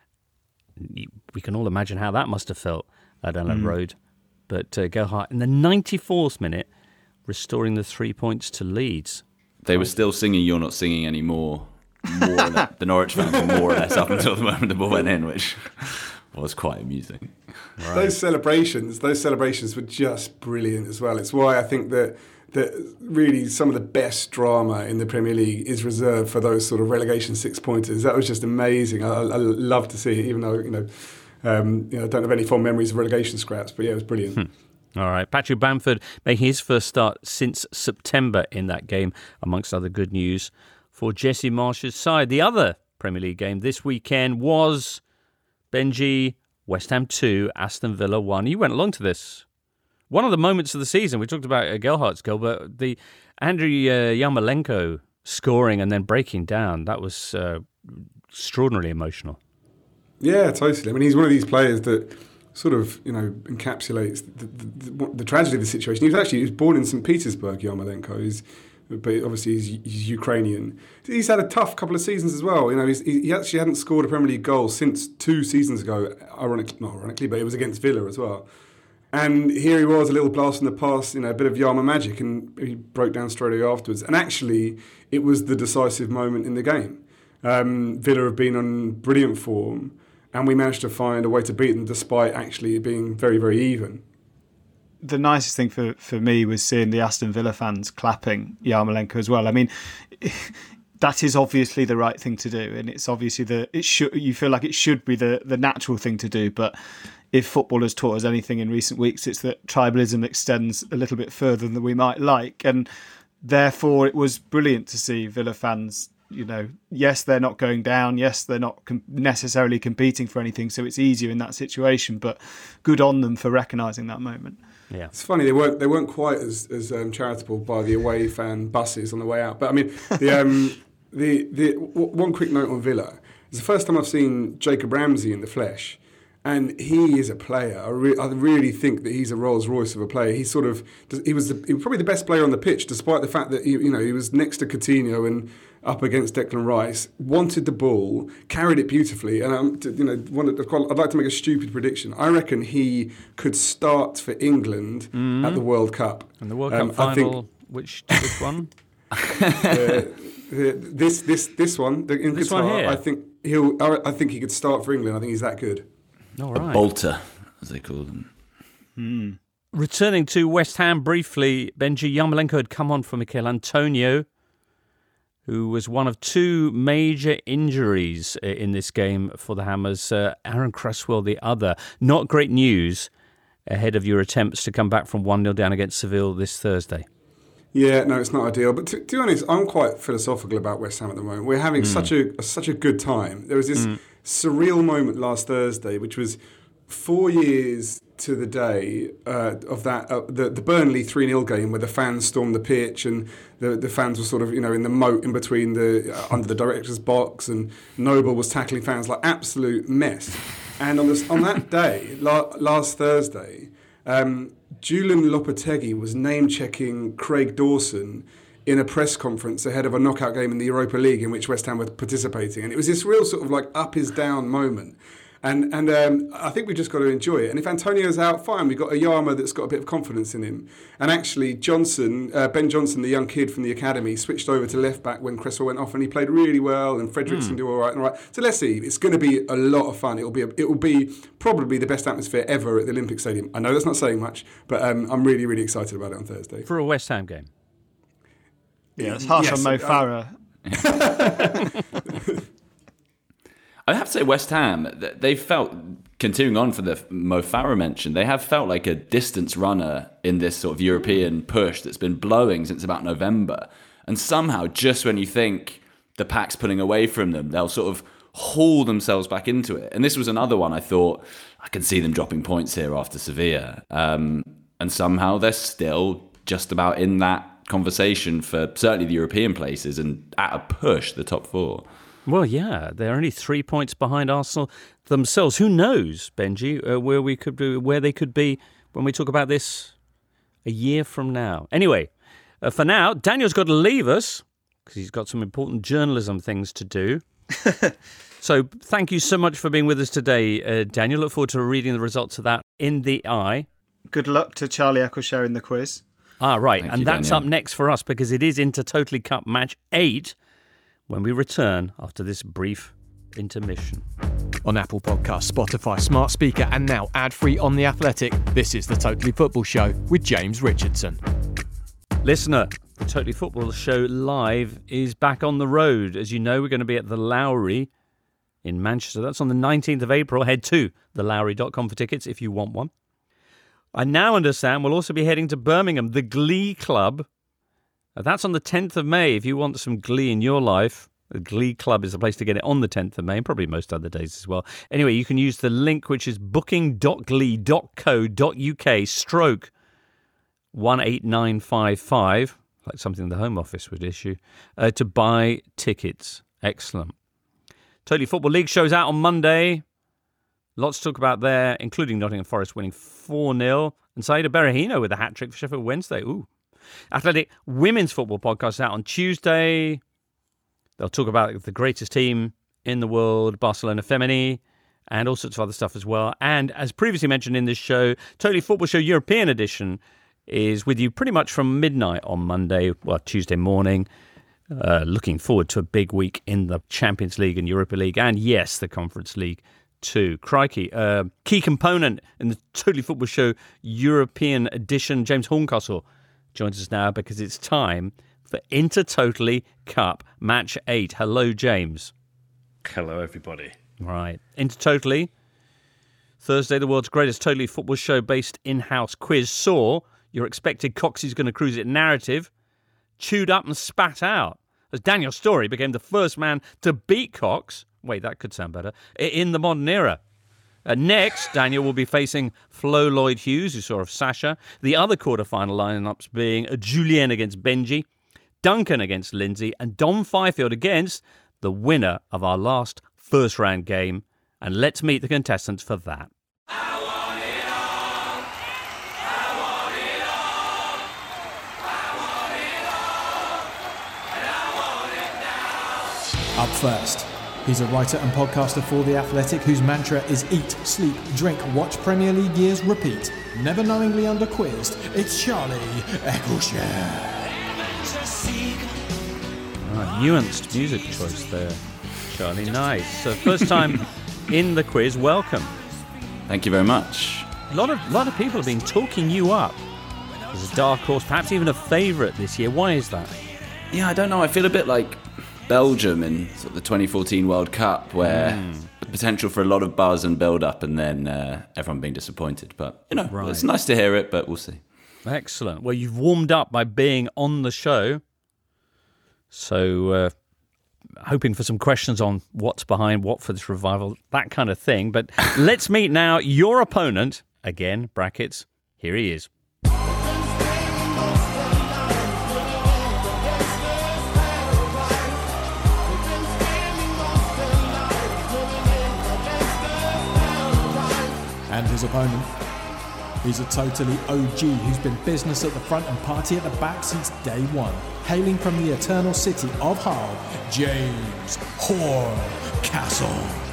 B: We can all imagine how that must have felt at Ellen Road. But Gelhardt in the 94th minute, restoring the 3 points to Leeds.
D: They were still singing "You're Not Singing Anymore." The Norwich fans were more or less up until the moment the ball went in, which was quite amusing.
C: Right. Those celebrations were just brilliant as well. It's why I think that really some of the best drama in the Premier League is reserved for those sort of relegation 6-pointers. That was just amazing. I love to see it, even though I don't have any fond memories of relegation scraps. But yeah, it was brilliant.
B: All right, Patrick Bamford making his first start since September in that game, amongst other good news for Jesse Marsch's side. The other Premier League game this weekend was Benji, West Ham 2, Aston Villa 1. You went along to this. One of the moments of the season, we talked about Gelhardt's goal, but the Andriy Yarmolenko scoring and then breaking down, that was extraordinarily emotional.
C: Yeah, totally. I mean, he's one of these players that sort of, encapsulates the tragedy of the situation. He was born in St. Petersburg, Yarmolenko. But obviously he's Ukrainian. He's had a tough couple of seasons as well. He actually hadn't scored a Premier League goal since 2 seasons ago. Not ironically, but it was against Villa as well. And here he was, a little blast from the past, a bit of Yarmo magic, and he broke down straight away afterwards. And actually, it was the decisive moment in the game. Villa have been on brilliant form, and we managed to find a way to beat them despite actually being very, very even.
E: The nicest thing for me was seeing the Aston Villa fans clapping Yarmolenko as well. I mean, that is obviously the right thing to do, and it's obviously you feel like it should be the natural thing to do. But if football has taught us anything in recent weeks, it's that tribalism extends a little bit further than we might like, and therefore it was brilliant to see Villa fans. Yes, they're not going down. Yes, they're not necessarily competing for anything, so it's easier in that situation. But good on them for recognising that moment.
B: Yeah,
C: it's funny they weren't quite as charitable by the away fan buses on the way out. But I mean, the one quick note on Villa. It's the first time I've seen Jacob Ramsey in the flesh. And he is a player. I really think that he's a Rolls Royce of a player. He was probably the best player on the pitch, despite the fact that he was next to Coutinho and up against Declan Rice. Wanted the ball, carried it beautifully, and I'd like to make a stupid prediction. I reckon he could start for England at the World Cup.
B: And the World Cup final, which one?
C: This one, in
B: this
C: Qatar.
B: One here.
C: I think he could start for England. I think he's that good.
B: All right.
D: A bolter, as they call them.
B: Returning to West Ham briefly, Benji, Yarmolenko had come on for Mikel Antonio, who was one of 2 major injuries in this game for the Hammers. Aaron Cresswell, the other. Not great news ahead of your attempts to come back from 1-0 down against Seville this Thursday.
C: Yeah, no, it's not ideal. But to be honest, I'm quite philosophical about West Ham at the moment. We're having such a good time. There was this surreal moment last Thursday, which was 4 years to the day of that the Burnley 3-0 game where the fans stormed the pitch and the fans were sort of in the moat in between under the director's box, and Noble was tackling fans like absolute mess. And on that day, last Thursday, Julian Lopetegui was name-checking Craig Dawson in a press conference ahead of a knockout game in the Europa League in which West Ham were participating. And it was this real sort of like up is down moment. And I think we've just got to enjoy it. And if Antonio's out, fine. We've got a Yarma that's got a bit of confidence in him. And actually, Ben Johnson, the young kid from the academy, switched over to left back when Cresswell went off, and he played really well. And Fredrickson do all right. So let's see. It's going to be a lot of fun. It will be probably the best atmosphere ever at the Olympic Stadium. I know that's not saying much, but I'm really, really excited about it on Thursday.
B: For a West Ham game.
E: Yeah, it's harsh on Mo Farah.
D: I have to say, West Ham, they felt, continuing on for the Mo Farah mention, they have felt like a distance runner in this sort of European push that's been blowing since about November. And somehow, just when you think the pack's pulling away from them, they'll sort of haul themselves back into it. And this was another one I thought, I can see them dropping points here after Sevilla. And somehow they're still just about in that conversation for certainly the European places and at a push, the top four.
B: Well, yeah, they're only 3 points behind Arsenal themselves. Who knows, Benji, where they could be when we talk about this a year from now. Anyway, for now, Daniel's got to leave us because he's got some important journalism things to do. So thank you so much for being with us today, Daniel. Look forward to reading the results of that in the eye.
E: Good luck to Charlie Eccleshare in the quiz.
B: Right.
D: Thank
B: and
D: you,
B: that's
D: Daniel.
B: up next for us because it is Intertotally Cup match 8 when we return after this brief intermission.
H: On Apple Podcasts, Spotify, Smart Speaker, and now ad-free on The Athletic, this is the Totally Football Show with James Richardson.
B: Listener, the Totally Football Show Live is back on the road. As you know, we're going to be at the Lowry in Manchester. That's on the 19th of April. Head to thelowry.com for tickets if you want one. I now understand we'll also be heading to Birmingham, the Glee Club. That's on the 10th of May if you want some Glee in your life. The Glee Club is the place to get it on the 10th of May, and probably most other days as well. Anyway, you can use the link, which is booking.glee.co.uk/18955, like something the Home Office would issue, to buy tickets. Excellent. Totally Football League show's out on Monday. Lots to talk about there, including Nottingham Forest winning 4-0, and Saida Berahino with a hat-trick for Sheffield Wednesday. Ooh. Athletic Women's Football podcast out on Tuesday. They'll talk about the greatest team in the world, Barcelona Femení, and all sorts of other stuff as well. And as previously mentioned in this show, Totally Football Show European Edition is with you pretty much from midnight on Monday, Tuesday morning. Looking forward to a big week in the Champions League and Europa League, and yes, the Conference League too. Crikey. Key component in the Totally Football Show European Edition, James Horncastle, joins us now because it's time for Intertotally Cup Match 8. Hello, James.
M: Hello, everybody.
B: Right. Intertotally, Thursday, the world's greatest Totally Football Show based in-house quiz saw your expected Coxey's Gonna Cruise It narrative chewed up and spat out as Daniel Storey became the first man to beat Cox. Wait, that could sound better. In the modern era. Next, Daniel will be facing Flo Lloyd-Hughes, who saw of Sasha. The other quarterfinal lineups being Julien against Benji, Duncan against Lindsay, and Dom Fifield against the winner of our last first-round game. And let's meet the contestants for that.
I: Up first, he's a writer and podcaster for The Athletic whose mantra is eat, sleep, drink, watch Premier League years, repeat. Never knowingly under-quizzed, it's Charlie Eccleshare.
B: Nuanced music choice there, Charlie. Nice. So first time in the quiz, welcome.
D: Thank you very much.
B: A lot of people have been talking you up as a dark horse, perhaps even a favourite this year. Why is that?
D: Yeah, I don't know. I feel a bit like Belgium in sort of the 2014 World Cup, where the potential for a lot of buzz and build-up, and then everyone being disappointed. But, It's nice to hear it, but we'll see.
B: Excellent. Well, you've warmed up by being on the show. So hoping for some questions on what's behind Watford's revival, that kind of thing. But let's meet now your opponent. Again, brackets, here he is.
I: And his opponent. He's a totally OG who's been business at the front and party at the back since day one. Hailing from the eternal city of Hull, James Horncastle.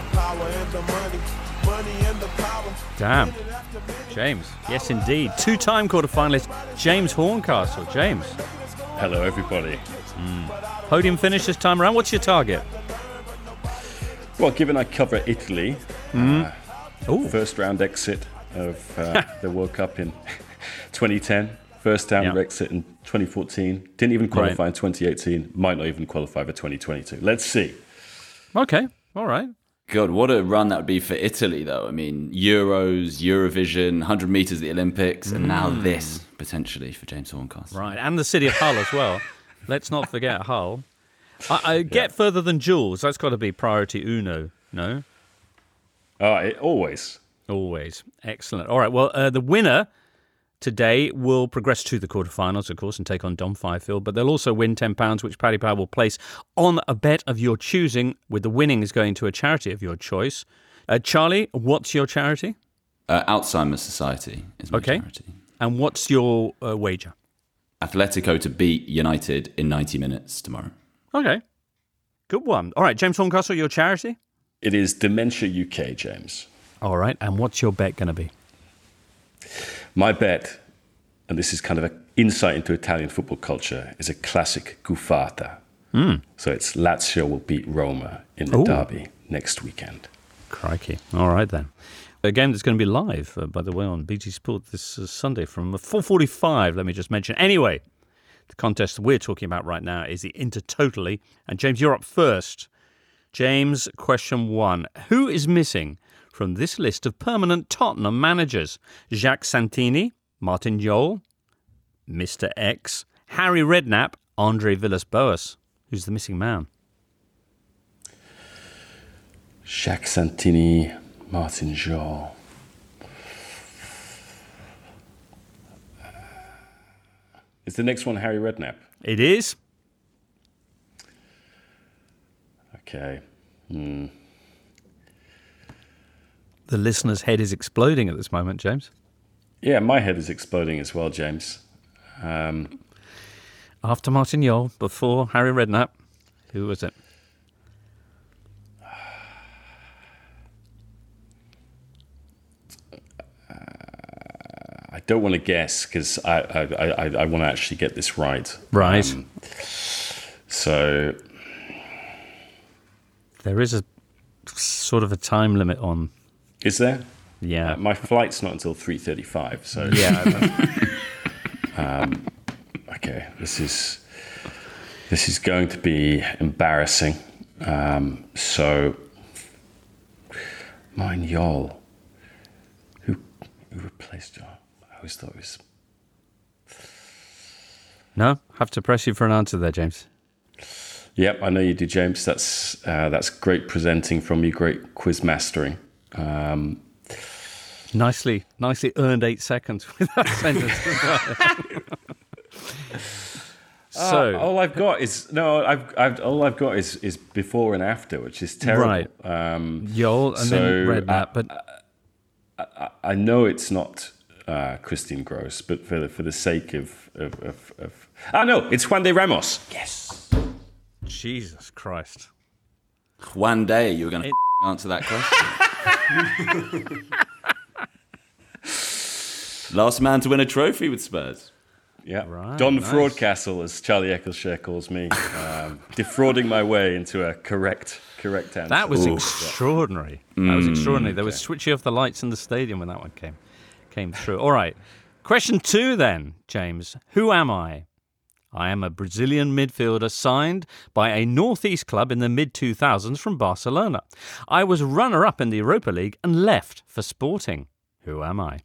B: Damn. James. Yes, indeed. Two-time quarter-finalist James Horncastle. James.
M: Hello, everybody.
B: Podium finish this time around. What's your target?
M: Well, given I cover Italy, first round exit of the World Cup in 2010, first round exit in 2014, didn't even qualify in 2018, might not even qualify for 2022. Let's see.
B: Okay, all right.
D: God, what a run that would be for Italy, though. I mean, Euros, Eurovision, 100 metres at the Olympics, and now this, potentially, for James Horncastle.
B: Right, and the city of Hull as well. Let's not forget Hull. I get further than Jules. That's got to be priority uno, no?
M: Always.
B: Always. Excellent. All right, well, the winner today will progress to the quarterfinals, of course, and take on Dom Fifield, but they'll also win £10, which Paddy Power will place on a bet of your choosing, with the winnings going to a charity of your choice. Charlie, what's your charity?
D: Alzheimer's Society is my charity.
B: And what's your wager?
D: Atletico to beat United in 90 minutes tomorrow.
B: Okay. Good one. All right, James Horncastle, your charity?
M: It is Dementia UK, James.
B: All right, and what's your bet going to be?
M: My bet, and this is kind of an insight into Italian football culture, is a classic gufata. So it's Lazio will beat Roma in the derby next weekend.
B: Crikey. All right, then. A game that's going to be live, by the way, on BT Sport this Sunday from 4:45, let me just mention. Anyway, the contest we're talking about right now is the Intertotally. And James, you're up first. James, question 1. Who is missing from this list of permanent Tottenham managers? Jacques Santini, Martin Jol, Mr. X, Harry Redknapp, Andre Villas-Boas. Who's the missing man?
M: Jacques Santini, Martin Jol. Is the next one Harry Redknapp?
B: It is.
M: Okay.
B: The listener's head is exploding at this moment, James.
M: Yeah, my head is exploding as well, James.
B: After Martin Jol, before Harry Redknapp, who was it?
M: I don't want to guess because I want to actually get this right.
B: Right.
M: So
B: there is a sort of a time limit on.
M: Is there?
B: Yeah.
M: My flight's not until 3:35. So
B: yeah.
M: Okay. This is going to be embarrassing. So Martin Jol, who replaced Jol? I always thought it was.
B: No, have to press you for an answer there, James.
M: Yep, I know you do, James. That's great presenting from you, great quiz mastering.
B: Nicely earned 8 seconds with that sentence. So
M: all I've got is is before and after, which is terrible.
B: Right. Jol and then Redknapp, but
M: I know it's not Christian Gross, but for the sake of no, it's Juan de Ramos.
D: Yes.
B: Jesus Christ.
D: One day you were going to answer that question. Last man to win a trophy with Spurs.
M: Yeah,
B: right,
M: Don
B: nice.
M: Fraudcastle, as Charlie Eccleshare calls me, defrauding my way into a correct answer.
B: That was extraordinary. That was extraordinary. There was switching off the lights in the stadium when that one came through. All right. Question 2 then, James. Who am I? I am a Brazilian midfielder signed by a northeast club in the mid-2000s from Barcelona. I was runner-up in the Europa League and left for Sporting. Who am I?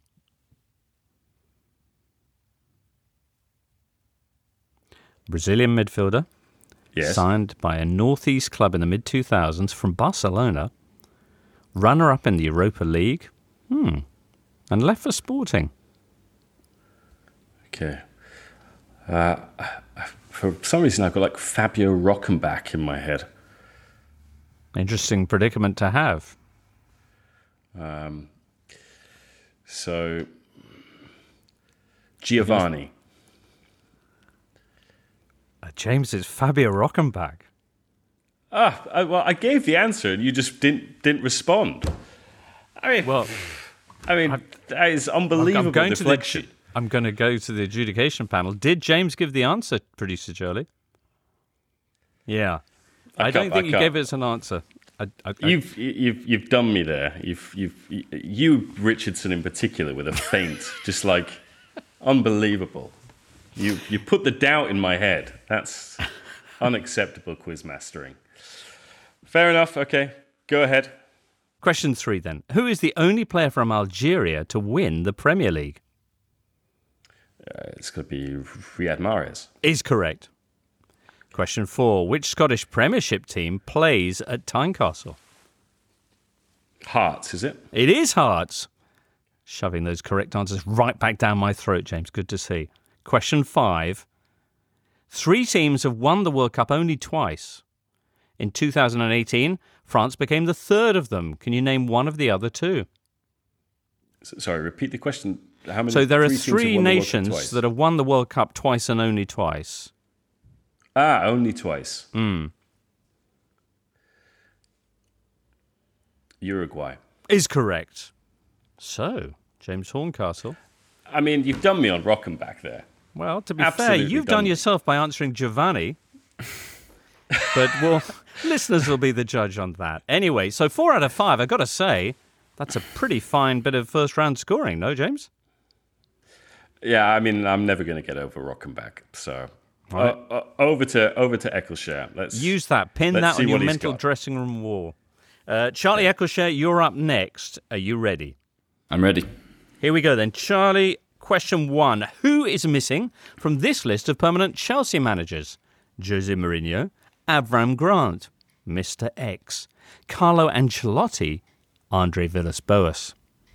B: Brazilian midfielder,
M: Yes.
B: Signed by a northeast club in the mid-2000s from Barcelona. Runner-up in the Europa League. And left for Sporting.
M: Okay. For some reason, I've got like Fabio Rockenbach in my head.
B: Interesting predicament to have.
M: So, Giovanni.
B: James, it's Fabio Rockenbach.
M: Well, I gave the answer and you just didn't respond. I mean, that is unbelievable deflection.
B: I'm going to go to the adjudication panel. Did James give the answer, producer Charlie? Yeah. I don't think you gave us an answer.
M: You've done me there. You Richardson in particular with a feint, just like unbelievable. You put the doubt in my head. That's unacceptable quiz mastering. Fair enough. Okay, go ahead.
B: Question 3 then. Who is the only player from Algeria to win the Premier League?
M: It's going to be Riyad Mahrez.
B: Is correct. Question 4. Which Scottish Premiership team plays at Tynecastle?
M: Hearts, is it?
B: It is Hearts. Shoving those correct answers right back down my throat, James. Good to see. Question 5. 3 teams have won the World Cup only twice. In 2018, France became the third of them. Can you name one of the other 2?
M: Sorry, repeat the question. How many?
B: So there are
M: 3
B: nations that have won the World Cup twice and only twice.
M: Only twice. Uruguay.
B: Is correct. So, James Horncastle.
M: I mean, you've done me on Rockenbach there.
B: Well, to be fair, you've done yourself by answering Giovanni. But, well, listeners will be the judge on that. Anyway, so 4 out of 5, I've got to say, that's a pretty fine bit of first-round scoring, no, James?
M: Yeah, I mean, I'm never going to get over Rockenbach, so... Right. Over to Eccleshare. Let's
B: use that. Pin that on your mental dressing room wall. Charlie Eccleshare, you're up next. Are you ready?
D: I'm ready.
B: Here we go then. Charlie, question 1. Who is missing from this list of permanent Chelsea managers? Jose Mourinho, Avram Grant, Mr. X, Carlo Ancelotti, Andre Villas-Boas.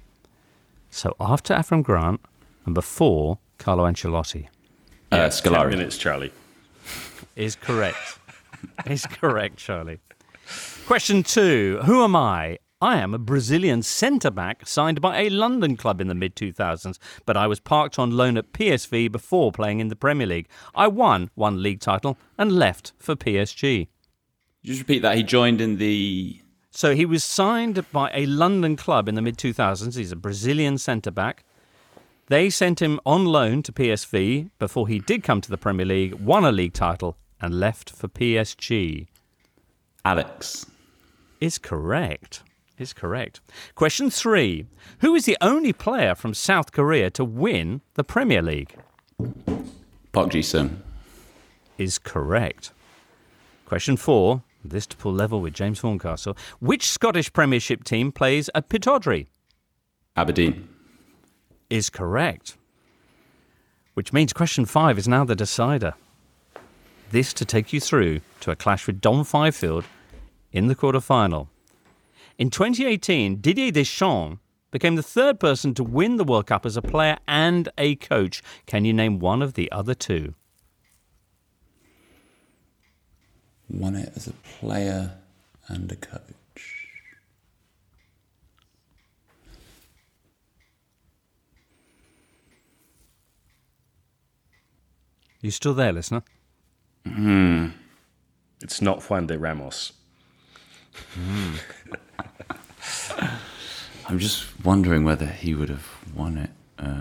B: So after Avram Grant and before Carlo Ancelotti.
D: Scolari.
M: 10 minutes, Charlie.
B: Is correct. Is correct, Charlie. Question 2. Who am I? I am a Brazilian centre-back signed by a London club in the mid-2000s, but I was parked on loan at PSV before playing in the Premier League. I won one league title and left for PSG.
D: Just repeat that. He joined in the...
B: So he was signed by a London club in the mid-2000s. He's a Brazilian centre-back. They sent him on loan to PSV before he did come to the Premier League, won a league title, and left for PSG.
D: Alex.
B: Is correct. Is correct. Question 3. Who is the only player from South Korea to win the Premier League?
D: Park Ji-sung.
B: Is correct. Question 4. This to pull level with James Horncastle. Which Scottish Premiership team plays at Pittodrie?
D: Aberdeen.
B: Is correct. Which means question 5 is now the decider. This to take you through to a clash with Dom Fifield in the quarter-final. In 2018, Didier Deschamps became the third person to win the World Cup as a player and a coach. Can you name one of the other 2?
D: Won it as a player and a coach.
B: You still there, listener?
M: It's not Juan de Ramos.
D: I'm just wondering whether he would have won it.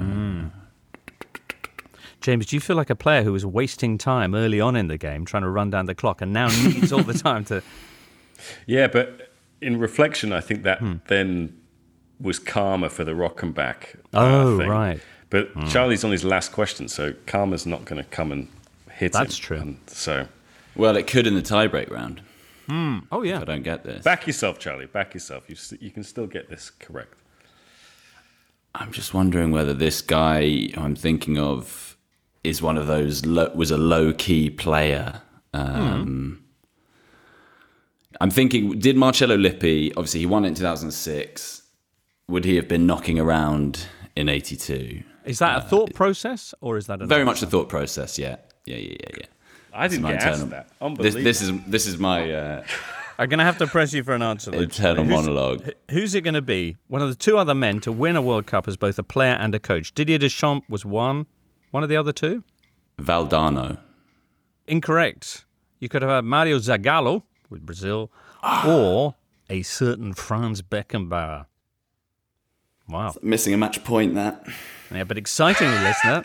B: James, do you feel like a player who was wasting time early on in the game trying to run down the clock and now needs all the time to...
M: Yeah, but in reflection, I think that then was karma for the Rockenbach thing.
B: Right.
M: But Charlie's on his last question, so karma's not going to come and hit him.
B: That's true.
M: And so,
D: well, it could in the tiebreak round.
B: Oh, yeah.
D: If I don't get this.
M: Back yourself, Charlie. Back yourself. You can still get this correct.
D: I'm just wondering whether this guy I'm thinking of is one of those was a low-key player I'm thinking, did Marcello Lippi, obviously he won it in 2006, would he have been knocking around in 82?
B: Is that a thought process, or is that
D: very much a thought process? Yeah.
M: I didn't get asked that. Unbelievable.
D: This is my.
B: I'm going to have to press you for an answer.
D: Internal monologue.
B: Who's it going to be? One of the two other men to win a World Cup as both a player and a coach. Didier Deschamps was one. One of the other two?
D: Valdano.
B: Incorrect. You could have had Mario Zagallo with Brazil, or a certain Franz Beckenbauer. Wow.
D: Missing a match point, that.
B: Yeah, but excitingly, listener,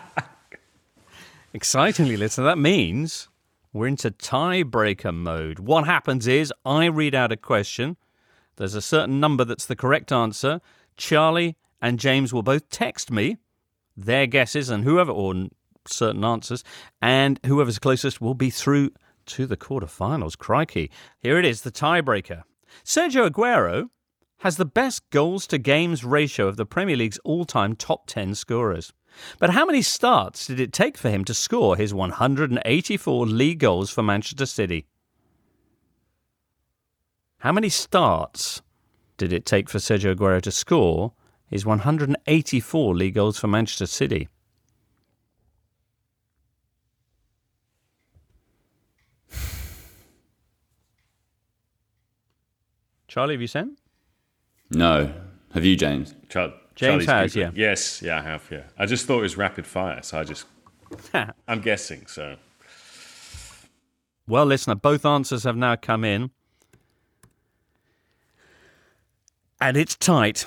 B: that means we're into tiebreaker mode. What happens is I read out a question. There's a certain number that's the correct answer. Charlie and James will both text me their guesses and or certain answers, and whoever's closest will be through to the quarterfinals. Crikey. Here it is, the tiebreaker. Sergio Aguero has the best goals-to-games ratio of the Premier League's all-time top 10 scorers. But how many starts did it take for him to score his 184 league goals for Manchester City? How many starts did it take for Sergio Aguero to score his 184 league goals for Manchester City? Charlie, have you sent?
D: No. Have you, James?
B: James has, yeah.
M: Yes, I have, yeah. I just thought it was rapid fire, so I'm guessing, so.
B: Well, listener, both answers have now come in. And it's tight.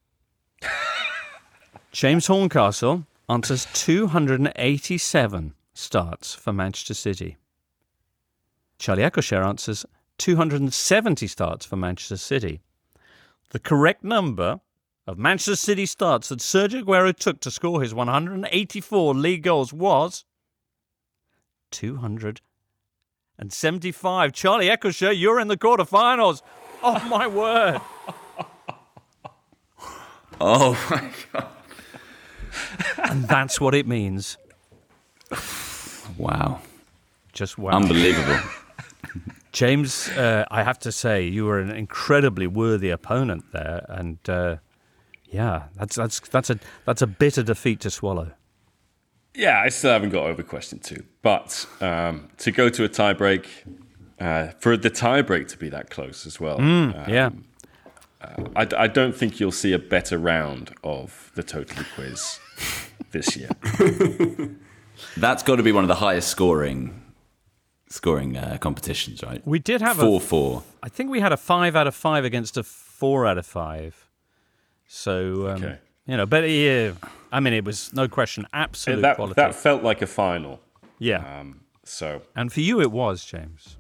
B: James Horncastle answers 287 starts for Manchester City. Charlie Eccleshare answers 270 starts for Manchester City. The correct number of Manchester City starts that Sergio Aguero took to score his 184 league goals was 275. Charlie Eccleshare, you're in the quarterfinals. Oh, my word.
D: Oh, my God.
B: And that's what it means.
D: Wow.
B: Just wow.
D: Unbelievable.
B: James, I have to say, you were an incredibly worthy opponent there, and that's a bitter defeat to swallow.
M: Yeah, I still haven't got over question 2, but to go to a tiebreak, for the tiebreak to be that close as well. I don't think you'll see a better round of the Totally Quiz this year.
D: That's got to be one of the highest scoring competitions, right?
B: We did have
D: 4-4.
B: I think we had a 5 out of 5 against a 4 out of 5. So, but yeah, I mean, it was no question absolute quality.
M: That felt like a final.
B: Yeah.
M: So,
B: and for you, it was, James.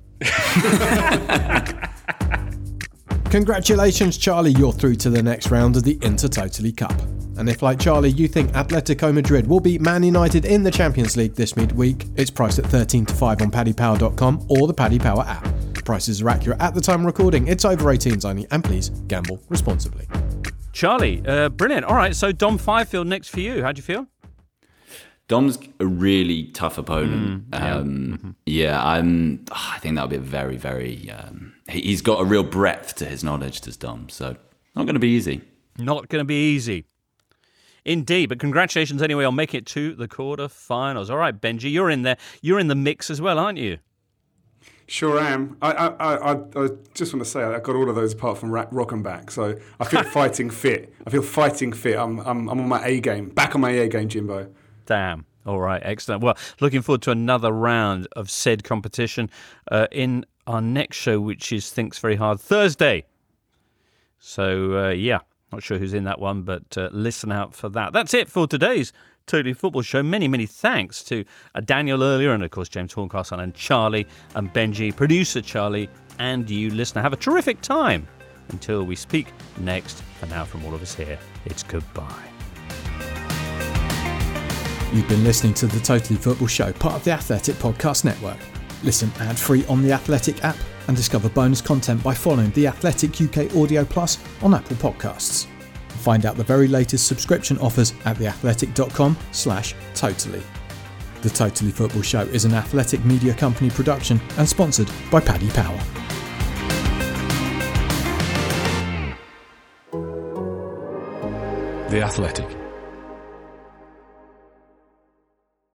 I: Congratulations, Charlie, you're through to the next round of the Intertotally Cup. And if, like Charlie, you think Atletico Madrid will beat Man United in the Champions League this midweek, it's priced at 13-5 on paddypower.com or the Paddy Power app. Prices are accurate at the time of recording. It's over 18s only, and please gamble responsibly.
B: Charlie, brilliant. All right, so Dom Fifield next for you. How do you feel?
D: Dom's a really tough opponent. I think that'll be a very, very... he's got a real breadth to his knowledge, does Dom, so not going to be easy.
B: Not going to be easy. Indeed, but congratulations anyway on making it to the quarterfinals. All right, Benji, you're in there. You're in the mix as well, aren't you?
C: Sure am. I just want to say I got all of those apart from rock and back, so I feel fighting fit. I'm on my A game. Back on my A game, Jimbo.
B: Damn. All right, excellent. Well, looking forward to another round of said competition in our next show, which is Thinks Very Hard Thursday. So, not sure who's in that one, but listen out for that. That's it for today's Totally Football Show. Many, many thanks to Daniel earlier, and of course James Horncastle and Charlie and Benji, producer Charlie, and you, listener. Have a terrific time until we speak next. For now, from all of us here, it's goodbye.
I: You've been listening to the Totally Football Show, part of the Athletic Podcast Network. Listen ad-free on the Athletic app and discover bonus content by following the Athletic UK Audio Plus on Apple Podcasts. Find out the very latest subscription offers at theathletic.com/totally. The Totally Football Show is an Athletic Media Company production and sponsored by Paddy Power.
N: The Athletic.